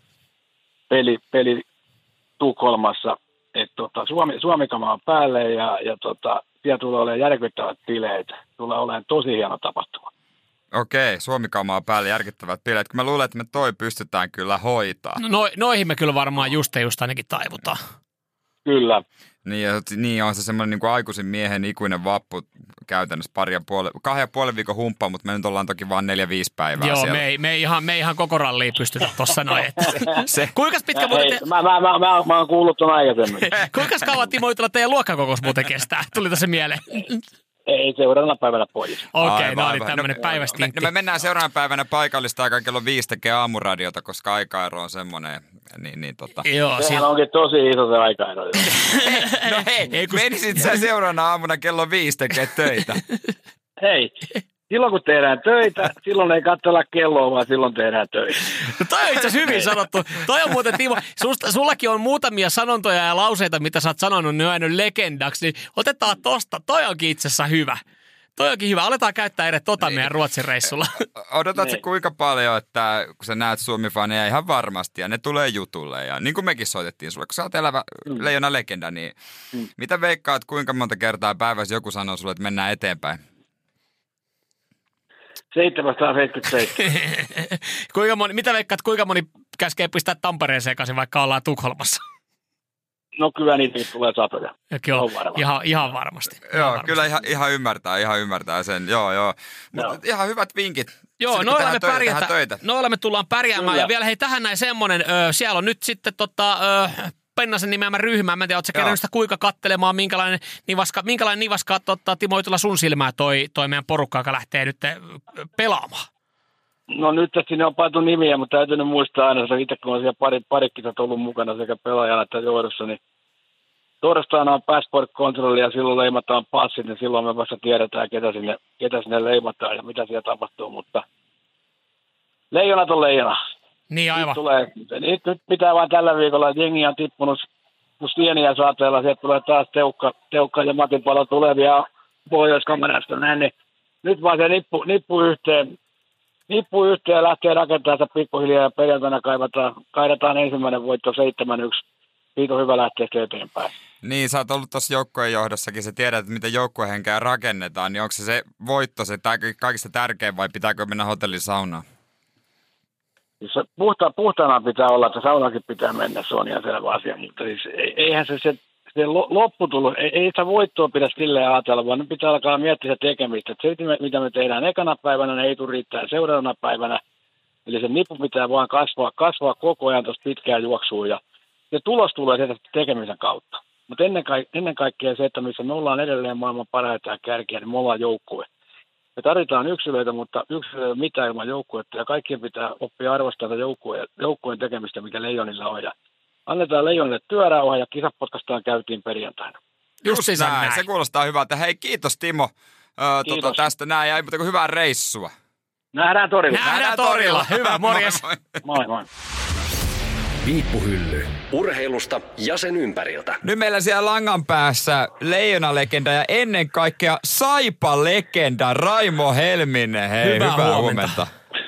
Speaker 4: peli Tukholmassa, että Suomi-kama on päälle ja siellä tulee olemaan järkyttävät bileet, tulee olemaan tosi hieno tapahtuma.
Speaker 5: Okei, Suomi-kamaa päälle järkyttävät bileet. Kun mä luulen, että me pystytään kyllä hoitaa.
Speaker 3: No, noihin me kyllä varmaan just ainakin taivutaan.
Speaker 4: Kyllä.
Speaker 5: Niin on se semmoinen niin kuin aikuisen miehen ikuinen vappu käytännössä 2,5 viikon humppaa, mutta me nyt ollaan toki vaan 4-5 päivää. Joo,
Speaker 3: siellä. Me ei ihan koko rallia pystytä tossa noin. Kuinka pitkä
Speaker 4: muuten... Mä oon kuullut ton aikaisemmin.
Speaker 3: Kuinka kauan Timo Juttila teidän luokkakokous muuten kestää? Tuli tässä mieleen.
Speaker 4: Ei seuraavana päivänä pois.
Speaker 3: Okei, no oli tämmöinen päivästintti.
Speaker 5: Me mennään seuraavana päivänä paikallista aikaan kello 5 tekee aamuradiota, koska aikaero on semmoinen.
Speaker 3: Joo,
Speaker 4: sehän onkin tosi iso se aikaero.
Speaker 5: No hei, menisit sä seuraavana aamuna kello 5 tekee töitä?
Speaker 4: Hei, silloin kun tehdään töitä, silloin ei katsella kelloa, vaan silloin tehdään töitä.
Speaker 3: No toi on itse asiassa hyvin sanottu. Toi on muuten, Timo, sullakin on muutamia sanontoja ja lauseita, mitä sä oot sanonut, ne on jäänyt legendaksi, niin otetaan tosta. Toi onkin itse asiassa hyvä. Toi onkin hyvä. Aletaan käyttää eri meidän Ruotsin reissulla.
Speaker 5: Odotatko kuinka paljon, että kun sä näet Suomi-faneja ihan varmasti ja ne tulee jutulle ja niin kuin mekin soitettiin sulle, kun sä oot elävä leijona legenda, niin mitä veikkaat, kuinka monta kertaa päivässä joku sanoo sulle, että mennään eteenpäin?
Speaker 4: 777.
Speaker 3: Mitä veikkaat, kuinka moni käskee pistää Tampereen sekaisin, vaikka ollaan Tukholmassa?
Speaker 4: No kyllä niitä tulee satoja.
Speaker 3: Ihan varmasti.
Speaker 5: Joo, kyllä ihan ymmärtää sen. Joo. Mutta ihan hyvät vinkit.
Speaker 3: Joo, noilla me tullaan pärjäämään. Kyllä. Ja vielä hei tähän näin semmoinen, siellä on nyt sitten Pennasen nimeämä ryhmä. Mä en tiedä, ootko sä kerännyt sitä kuinka kattelemaan, minkälainen nivaska Timo Juttila sun silmää toi meidän porukka, joka lähtee nyt pelaamaan?
Speaker 4: No nyt sinne on pantu nimiä, mutta täytyy nyt muistaa aina, että itse kun on siellä parikisat ollut mukana sekä pelaajana että johdossa, niin torstaina on passport-kontrolli ja silloin leimataan passit, niin silloin me vasta tiedetään, ketä sinne leimataan ja mitä siellä tapahtuu, mutta leijonat on leijona.
Speaker 3: Niin aivan.
Speaker 4: Nyt pitää vaan tällä viikolla, että jengi on tippunut pieniä saateilla, sieltä tulee taas Teukka ja Matin palo tulevia Pohjois-Kamerasta näin, niin nyt vaan se nippu yhteen ja lähtee rakentamaan sitä pikkuhiljaa ja perjantaina kaidataan ensimmäinen voitto 7-1. Siitä on hyvä lähteä eteenpäin.
Speaker 5: Niin, sä oot ollut tuossa joukkueen johdossakin, sä tiedät, että miten joukkuehenkeä rakennetaan, niin onko se voitto se kaikista tärkein vai pitääkö mennä hotellisaunaan?
Speaker 4: Puhtaana pitää olla, että saunakin pitää mennä, se on ihan selvä asia, mutta siis eihän se lopputulos, ei sitä voittoa pidä silleen ajatella, vaan nyt pitää alkaa miettiä sitä tekemistä. Se, mitä me tehdään ekana päivänä, ne ei tule riittää seuraavana päivänä. Eli se nippu pitää vaan kasvaa koko ajan tuosta pitkään juoksuun ja se tulos tulee sieltä tekemisen kautta. Mutta ennen kaikkea se, että missä me ollaan edelleen maailman parhaita ja kärkiä, niin me ollaan joukkue. Me tarvitaan yksilöitä, mutta yksilöitä ei ole mitään ilman joukkuetta ja kaikkien pitää oppia arvostaa joukkueen tekemistä, mikä Leijonilla on. Ja annetaan Leijonille työrauha ja kisat potkaistaan käyntiin perjantaina.
Speaker 5: Just näin. Se kuulostaa hyvältä. Hei, kiitos Timo
Speaker 4: Kiitos.
Speaker 5: tästä näin ja mutta hyvää reissua.
Speaker 4: Nähdään torilla.
Speaker 3: Nähdään torilla. Hyvä, morjes.
Speaker 4: Moi moi.
Speaker 1: Piippuhylly. Urheilusta ja sen ympäriltä.
Speaker 5: Nyt meillä siellä langan päässä Leijona-legenda ja ennen kaikkea Saipa-legenda Raimo Helminen. Hei, hyvää huomenta.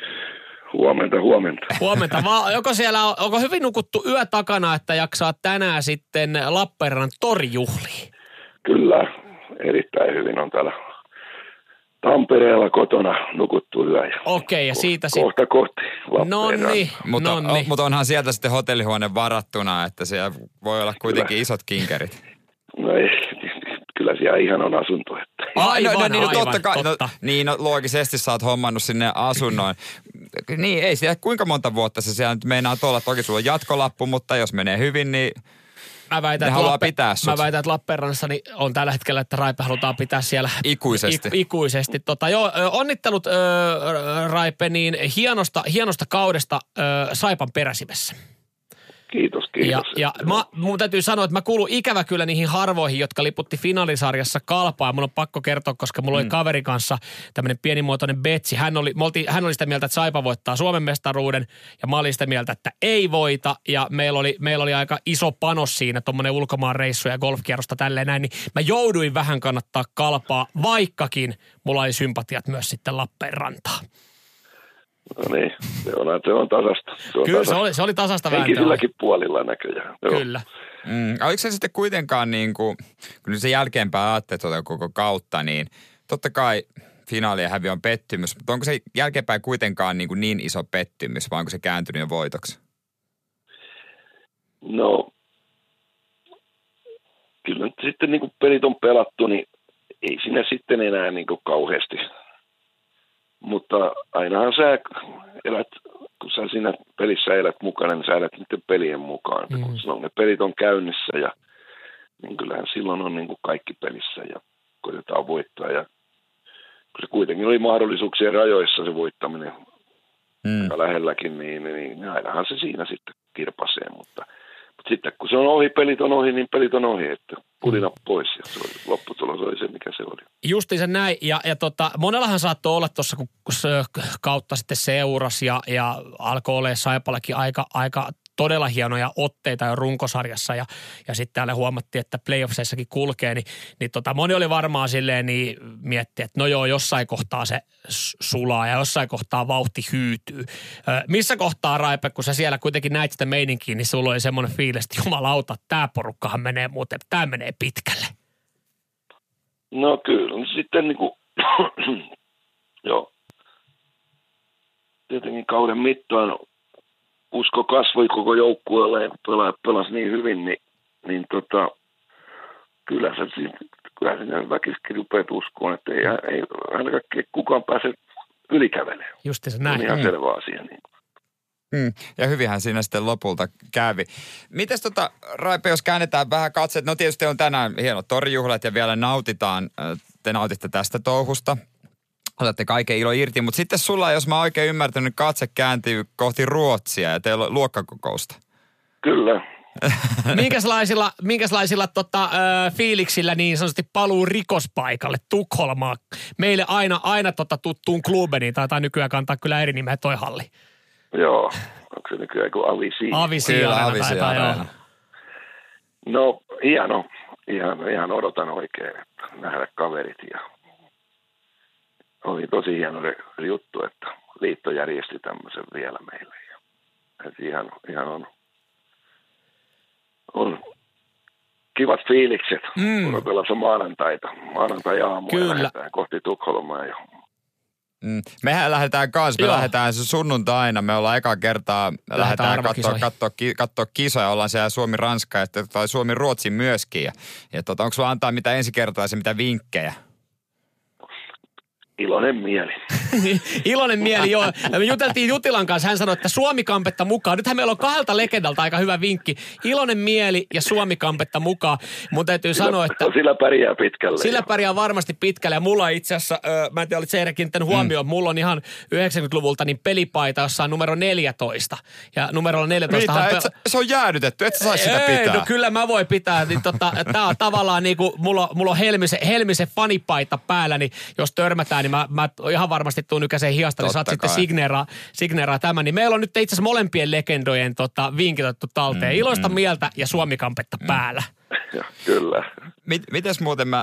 Speaker 4: Huomenta.
Speaker 3: Onko hyvin nukuttu yö takana, että jaksaa tänään sitten Lappeenrannan torijuhliin?
Speaker 6: Kyllä, erittäin hyvin on täällä Tampereella kotona nukuttu yö.
Speaker 3: Okei, ja siitä sitten...
Speaker 6: Kohti Lappeenrannan.
Speaker 5: Mutta onhan sieltä sitten hotellihuone varattuna, että siellä voi olla kuitenkin isot kinkerit.
Speaker 6: No ei, kyllä siellä ihan on asunto. Että.
Speaker 3: Aivan,
Speaker 5: totta kai.
Speaker 3: totta.
Speaker 5: Loogisesti sä oot hommannut sinne asunnon. Niin, ei siellä kuinka monta vuotta se siellä nyt meinaa olla. Toki sulla on jatkolappu, mutta jos menee hyvin, niin
Speaker 3: Mä väitän, että Lappeenrannassa on tällä hetkellä, että Raipe halutaan pitää siellä ikuisesti. Onnittelut Raipe niin hienosta kaudesta Saipan peräsimessä.
Speaker 6: Kiitos.
Speaker 3: Ja mun täytyy sanoa, että mä kuulun ikävä kyllä niihin harvoihin, jotka liputti finaalisarjassa Kalpaa. Mun on pakko kertoa, koska mulla oli kaverin kanssa tämmöinen pienimuotoinen betsi. Hän oli sitä mieltä, että Saipa voittaa Suomen mestaruuden ja mä olin sitä mieltä, että ei voita. Ja meillä oli aika iso panos siinä, tommonen ulkomaan reissu ja golfkierrosta tälleen näin. Niin mä jouduin vähän kannattaa Kalpaa, vaikkakin mulla oli sympatiat myös sitten Lappeenrantaan.
Speaker 6: No niin, se on tasasta.
Speaker 3: Kyllä se oli tasasta vääntöä.
Speaker 6: Henkisilläkin puolilla näköjään. Joo.
Speaker 3: Kyllä.
Speaker 5: Oliko se sitten kuitenkaan niin kuin, kun se jälkeenpäin ajattelet koko kautta, niin totta kai finaali ja hävi on pettymys, mutta onko se jälkeenpäin kuitenkaan niin iso pettymys, vai onko se kääntynyt jo voitoksi?
Speaker 6: No, kyllä nyt sitten niin kuin pelit on pelattu, niin ei siinä sitten enää niin kuin kauheasti. Mutta ainahan sä elät, kun sä siinä pelissä elät mukana, niin sä elät niiden pelien mukaan. Kun silloin ne pelit on käynnissä, niin kyllähän silloin on niin kuin kaikki pelissä ja koitetaan voittaa. Ja kun se kuitenkin oli mahdollisuuksien rajoissa se voittaminen aika lähelläkin, niin ainahan se siinä sitten kirpasee. Mutta sitten kun se on ohi, pelit on ohi, niin pelit on ohi, että pulina pois ja lopputulos oli se, mikä se oli.
Speaker 3: Justiinsa näin, ja monellahan saattoi olla tuossa, kun kautta sitten seurasi ja alkoi olemaan Saipallakin aika todella hienoja otteita jo runkosarjassa ja sitten täällä huomattiin, että playoffseissakin kulkee, niin moni oli varmaan silleen niin miettiä, että no joo, jossain kohtaa se sulaa ja jossain kohtaa vauhti hyytyy. Missä kohtaa, Raipe, kun sä siellä kuitenkin näit sitä meininkiä, niin sulla oli semmoinen fiilis, että jumalauta, tää porukkahan menee muuten, tää menee pitkälle.
Speaker 6: No kyllä, sitten niinku, joo, tietenkin kauden mittaan usko kasvoi koko joukkueelle ja pelasi niin hyvin, niin kyllä sinne väkisikin rupeat uskoon, että ei ainakaan kukaan pääse ylikävelemään.
Speaker 3: Justi se näin.
Speaker 6: On ihan selvä asia. Niin.
Speaker 5: Ja hyvinhän siinä sitten lopulta kävi. Mites Raipe, jos käännetään vähän katseet, no tietysti on tänään hienot torijuhlat ja vielä te nautitte tästä touhusta. Otatte kaiken ilo irti, mutta sitten sulla, jos mä oikein ymmärtänyt, katse kääntyy kohti Ruotsia ja teillä on luokkakokousta.
Speaker 6: Kyllä.
Speaker 3: Minkälaisilla fiiliksillä niin sanotusti paluu rikospaikalle Tukholmaan? Meille aina tuttuun klubeniin, taitaa nykyään kantaa kyllä eri nimeä toi halli.
Speaker 6: Joo, onko se nykyään kuin
Speaker 3: Avisi-areena.
Speaker 6: No, hieno. Ihan odotan oikein, että nähdä kaverit ja oli tosi hieno juttu, että liitto järjesti tämmöisen vielä meille. Että ihan on kivat fiilikset, kun on pelassa maanantai-aamulla lähdetään kohti Tukholmaa.
Speaker 5: Mehän lähdetään kanssa, me lähdetään se sunnuntaina, me ollaan eka kertaa, lähdetään katsoa kisoja, ollaan siellä Suomi-Ranska tai Suomi-Ruotsi myöskin. Ja onko sulla antaa mitä ensikertaisia, mitä vinkkejä?
Speaker 6: Iloinen mieli.
Speaker 3: Iloinen mieli, joo. Me juteltiin Jutilan kanssa, hän sanoi, että Suomi-kampetta mukaan. Nythän meillä on 2 legendalta aika hyvä vinkki. Iloinen mieli ja Suomi-kampetta mukaan. Mun täytyy sanoa, että...
Speaker 6: Sillä pärjää pitkälle.
Speaker 3: Sillä pärjää varmasti pitkälle. Ja mulla itse asiassa, mä en tiedä, olit Seira kiinnittänyt huomioon, mulla on ihan 90-luvulta niin pelipaita, jossa on numero 14. Ja numerolla 14...
Speaker 5: Mitä? Se on jäädytetty, et sä saisi sitä pitää.
Speaker 3: No kyllä mä voin pitää. Niin tää on tavallaan niinku, mulla on Helmisen fanipaita päällä, niin jos törmätään, niin mä ihan varmasti tuun nykäiseen hiasta, niin saat sitten signeeraa tämän. Niin meillä on nyt itse asiassa molempien legendojen vinkit otettu talteen. Iloista mieltä ja Suomi-kampetta päällä.
Speaker 6: Ja, kyllä.
Speaker 5: Mites muuten mä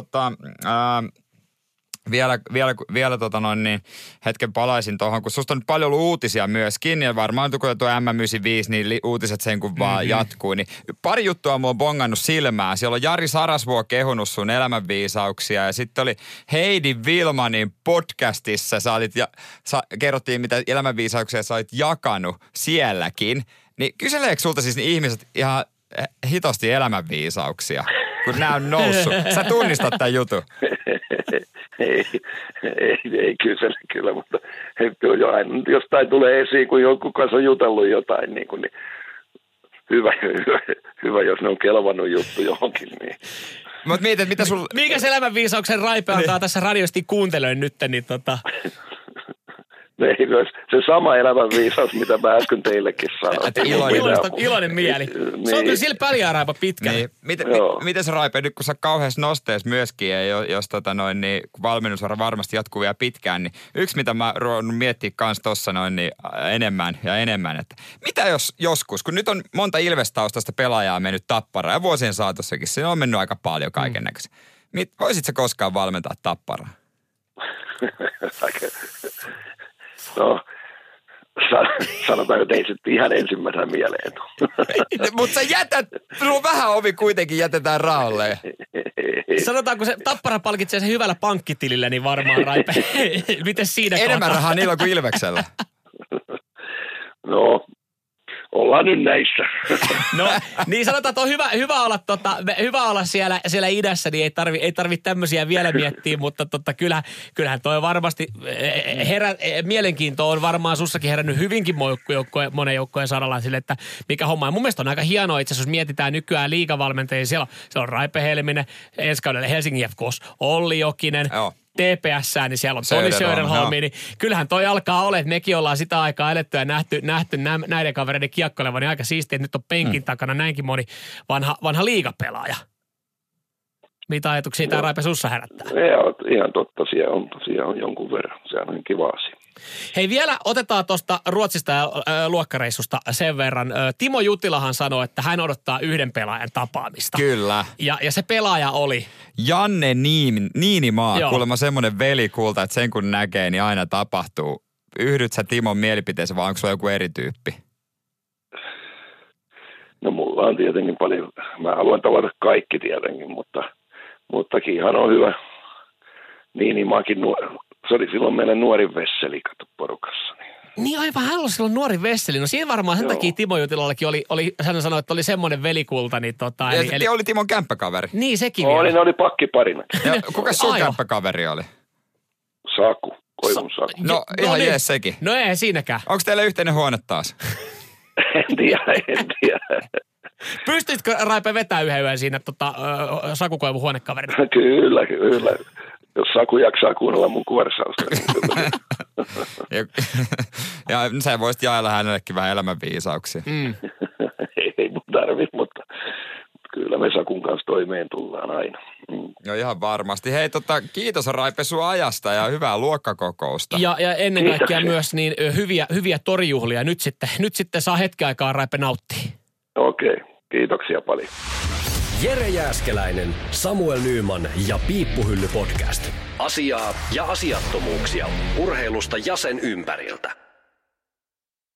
Speaker 5: vielä hetken palaisin tuohon, kun susta on nyt paljon ollut uutisia myöskin, ja varmaan kun tuo M95, niin uutiset sen kun vaan jatkuu, niin pari juttua mulla on bongannut silmään. Siellä on Jari Sarasvuo kehunut sun elämänviisauksia, ja sitten oli Heidi Wilmanin podcastissa, kerrottiin mitä elämänviisauksia sä olit jakanut sielläkin, niin kyseleekö sulta siis ne ihmiset ihan hitosti elämänviisauksia, kun nämä on noussut? Sä tunnistat tämän jutun.
Speaker 6: Ei kyllä, mutta jostain tulee esiin, kun jonkun kanssa on jutellut jotain, niin hyvä, jos ne on kelvannut juttu johonkin. Niin.
Speaker 5: Mut mietit, mitä sulla...
Speaker 3: Mikäs elämänviisauksen Raipe antaa tässä radiosti kuuntelöön nyt, niin
Speaker 6: Ei myös se sama elämänviisaus, mitä mä äsken teillekin sanoin.
Speaker 3: Iloinen mieli.
Speaker 6: Niin.
Speaker 3: Se on kyllä sillä pärjää Raipa pitkälle.
Speaker 5: Niin. Miten se Raipe, nyt kun sä kauheassa nosteessa myöskin, ja jos niin valmennusvara varmasti jatkuu vielä pitkään, niin yksi mitä mä ruon miettiä kans tossa niin enemmän ja enemmän, että mitä jos joskus, kun nyt on monta Ilves-taustasta pelaajaa mennyt Tapparaan, ja vuosien saatossakin se on mennyt aika paljon kaikennäköistä. Voisit sä koskaan valmentaa Tapparaa?
Speaker 6: No, sanotaan, että ei se ihan ensimmäisenä mieleen tule.
Speaker 5: Mutta sä jätät, sulla on vähän ovi kuitenkin jätetään raolle.
Speaker 3: Sanotaanko se Tappara palkitsee sen hyvällä pankkitilillä, niin varmaan Raipe. Miten siinä
Speaker 5: enemmän rahaa niillä kuin Ilveksellä.
Speaker 6: No, ollaan nyt näissä.
Speaker 3: No, niin sanotaan, että on hyvä olla siellä idässä, niin ei tarvi tämmöisiä vielä miettiä, mutta kyllähän toi varmasti mielenkiinto on varmaan sussakin herännyt hyvinkin monen joukkojen saralla sille, että mikä homma. Ja mun mielestä on aika hienoa itse asiassa, jos mietitään nykyään liigavalmentajia, siellä on Raipe Helminen, ensi kaudella Helsingin FK:s Olli Jokinen, TPS:ään, niin siellä on Toni Söderholmi, niin kyllähän toi alkaa olla, että mekin ollaan sitä aikaa eletty ja nähty näiden kavereiden kiekkoilevan, niin aika siistiä, että nyt on penkin takana näinkin moni vanha liigapelaaja. Mitä ajatuksia tämä Raipe sussa herättää?
Speaker 6: Ihan totta, siellä on jonkun verran, se on kiva asia.
Speaker 3: Hei, vielä otetaan tuosta Ruotsista ja luokkareissusta sen verran. Timo Jutilahan sanoi, että hän odottaa yhden pelaajan tapaamista.
Speaker 5: Kyllä.
Speaker 3: Ja se pelaaja oli?
Speaker 5: Janne Niinimaa, kuulemma semmoinen velikulta, että sen kun näkee, niin aina tapahtuu. Yhdyt sä Timon mielipiteeseen, vai onko sulla joku eri tyyppi?
Speaker 6: No mulla on tietenkin paljon, mä haluan tavata kaikki tietenkin, mutta Kiihan on hyvä. Niinimaakin se oli silloin meidän nuorin vesseli porukassa.
Speaker 3: Niin aivan, hän oli silloin nuori vesseli. No siinä varmaan sen takia Timo Jutilallakin oli, hän sanoi, että oli semmoinen velikulta. Niin
Speaker 5: eli oli Timon kämppäkaveri.
Speaker 3: Niin sekin
Speaker 6: ne oli pakkiparina.
Speaker 5: Ja kuka sun kämppäkaveri oli?
Speaker 6: Saku, Koivun Saku.
Speaker 5: No ihan jees sekin.
Speaker 3: No ei siinäkään.
Speaker 5: Onko teillä yhteinen huone taas?
Speaker 6: En tiedä.
Speaker 3: Pystyitkö Raipe vetää yhden yön siinä Saku Koivun huonekaverina?
Speaker 6: Kyllä. Jos Saku jaksaa kuunnella mun kuorsausta.
Speaker 5: Ja sä voisit jaella hänellekin vähän elämänviisauksia.
Speaker 6: Ei mun tarvitse, mutta kyllä me Sakun kanssa toimeen tullaan aina.
Speaker 5: No ihan varmasti. Hei, kiitos Raipe sun ajasta ja hyvää luokkakokousta.
Speaker 3: Ja ennen kaikkea myös niin hyviä torijuhlia. Nyt sitten saa hetken aikaa Raipe nauttia.
Speaker 6: Okei, kiitoksia paljon.
Speaker 1: Jere Jääskeläinen, Samuel Nyyman ja Piippuhylly podcast. Asiaa ja asiattomuuksia urheilusta ja sen ympäriltä.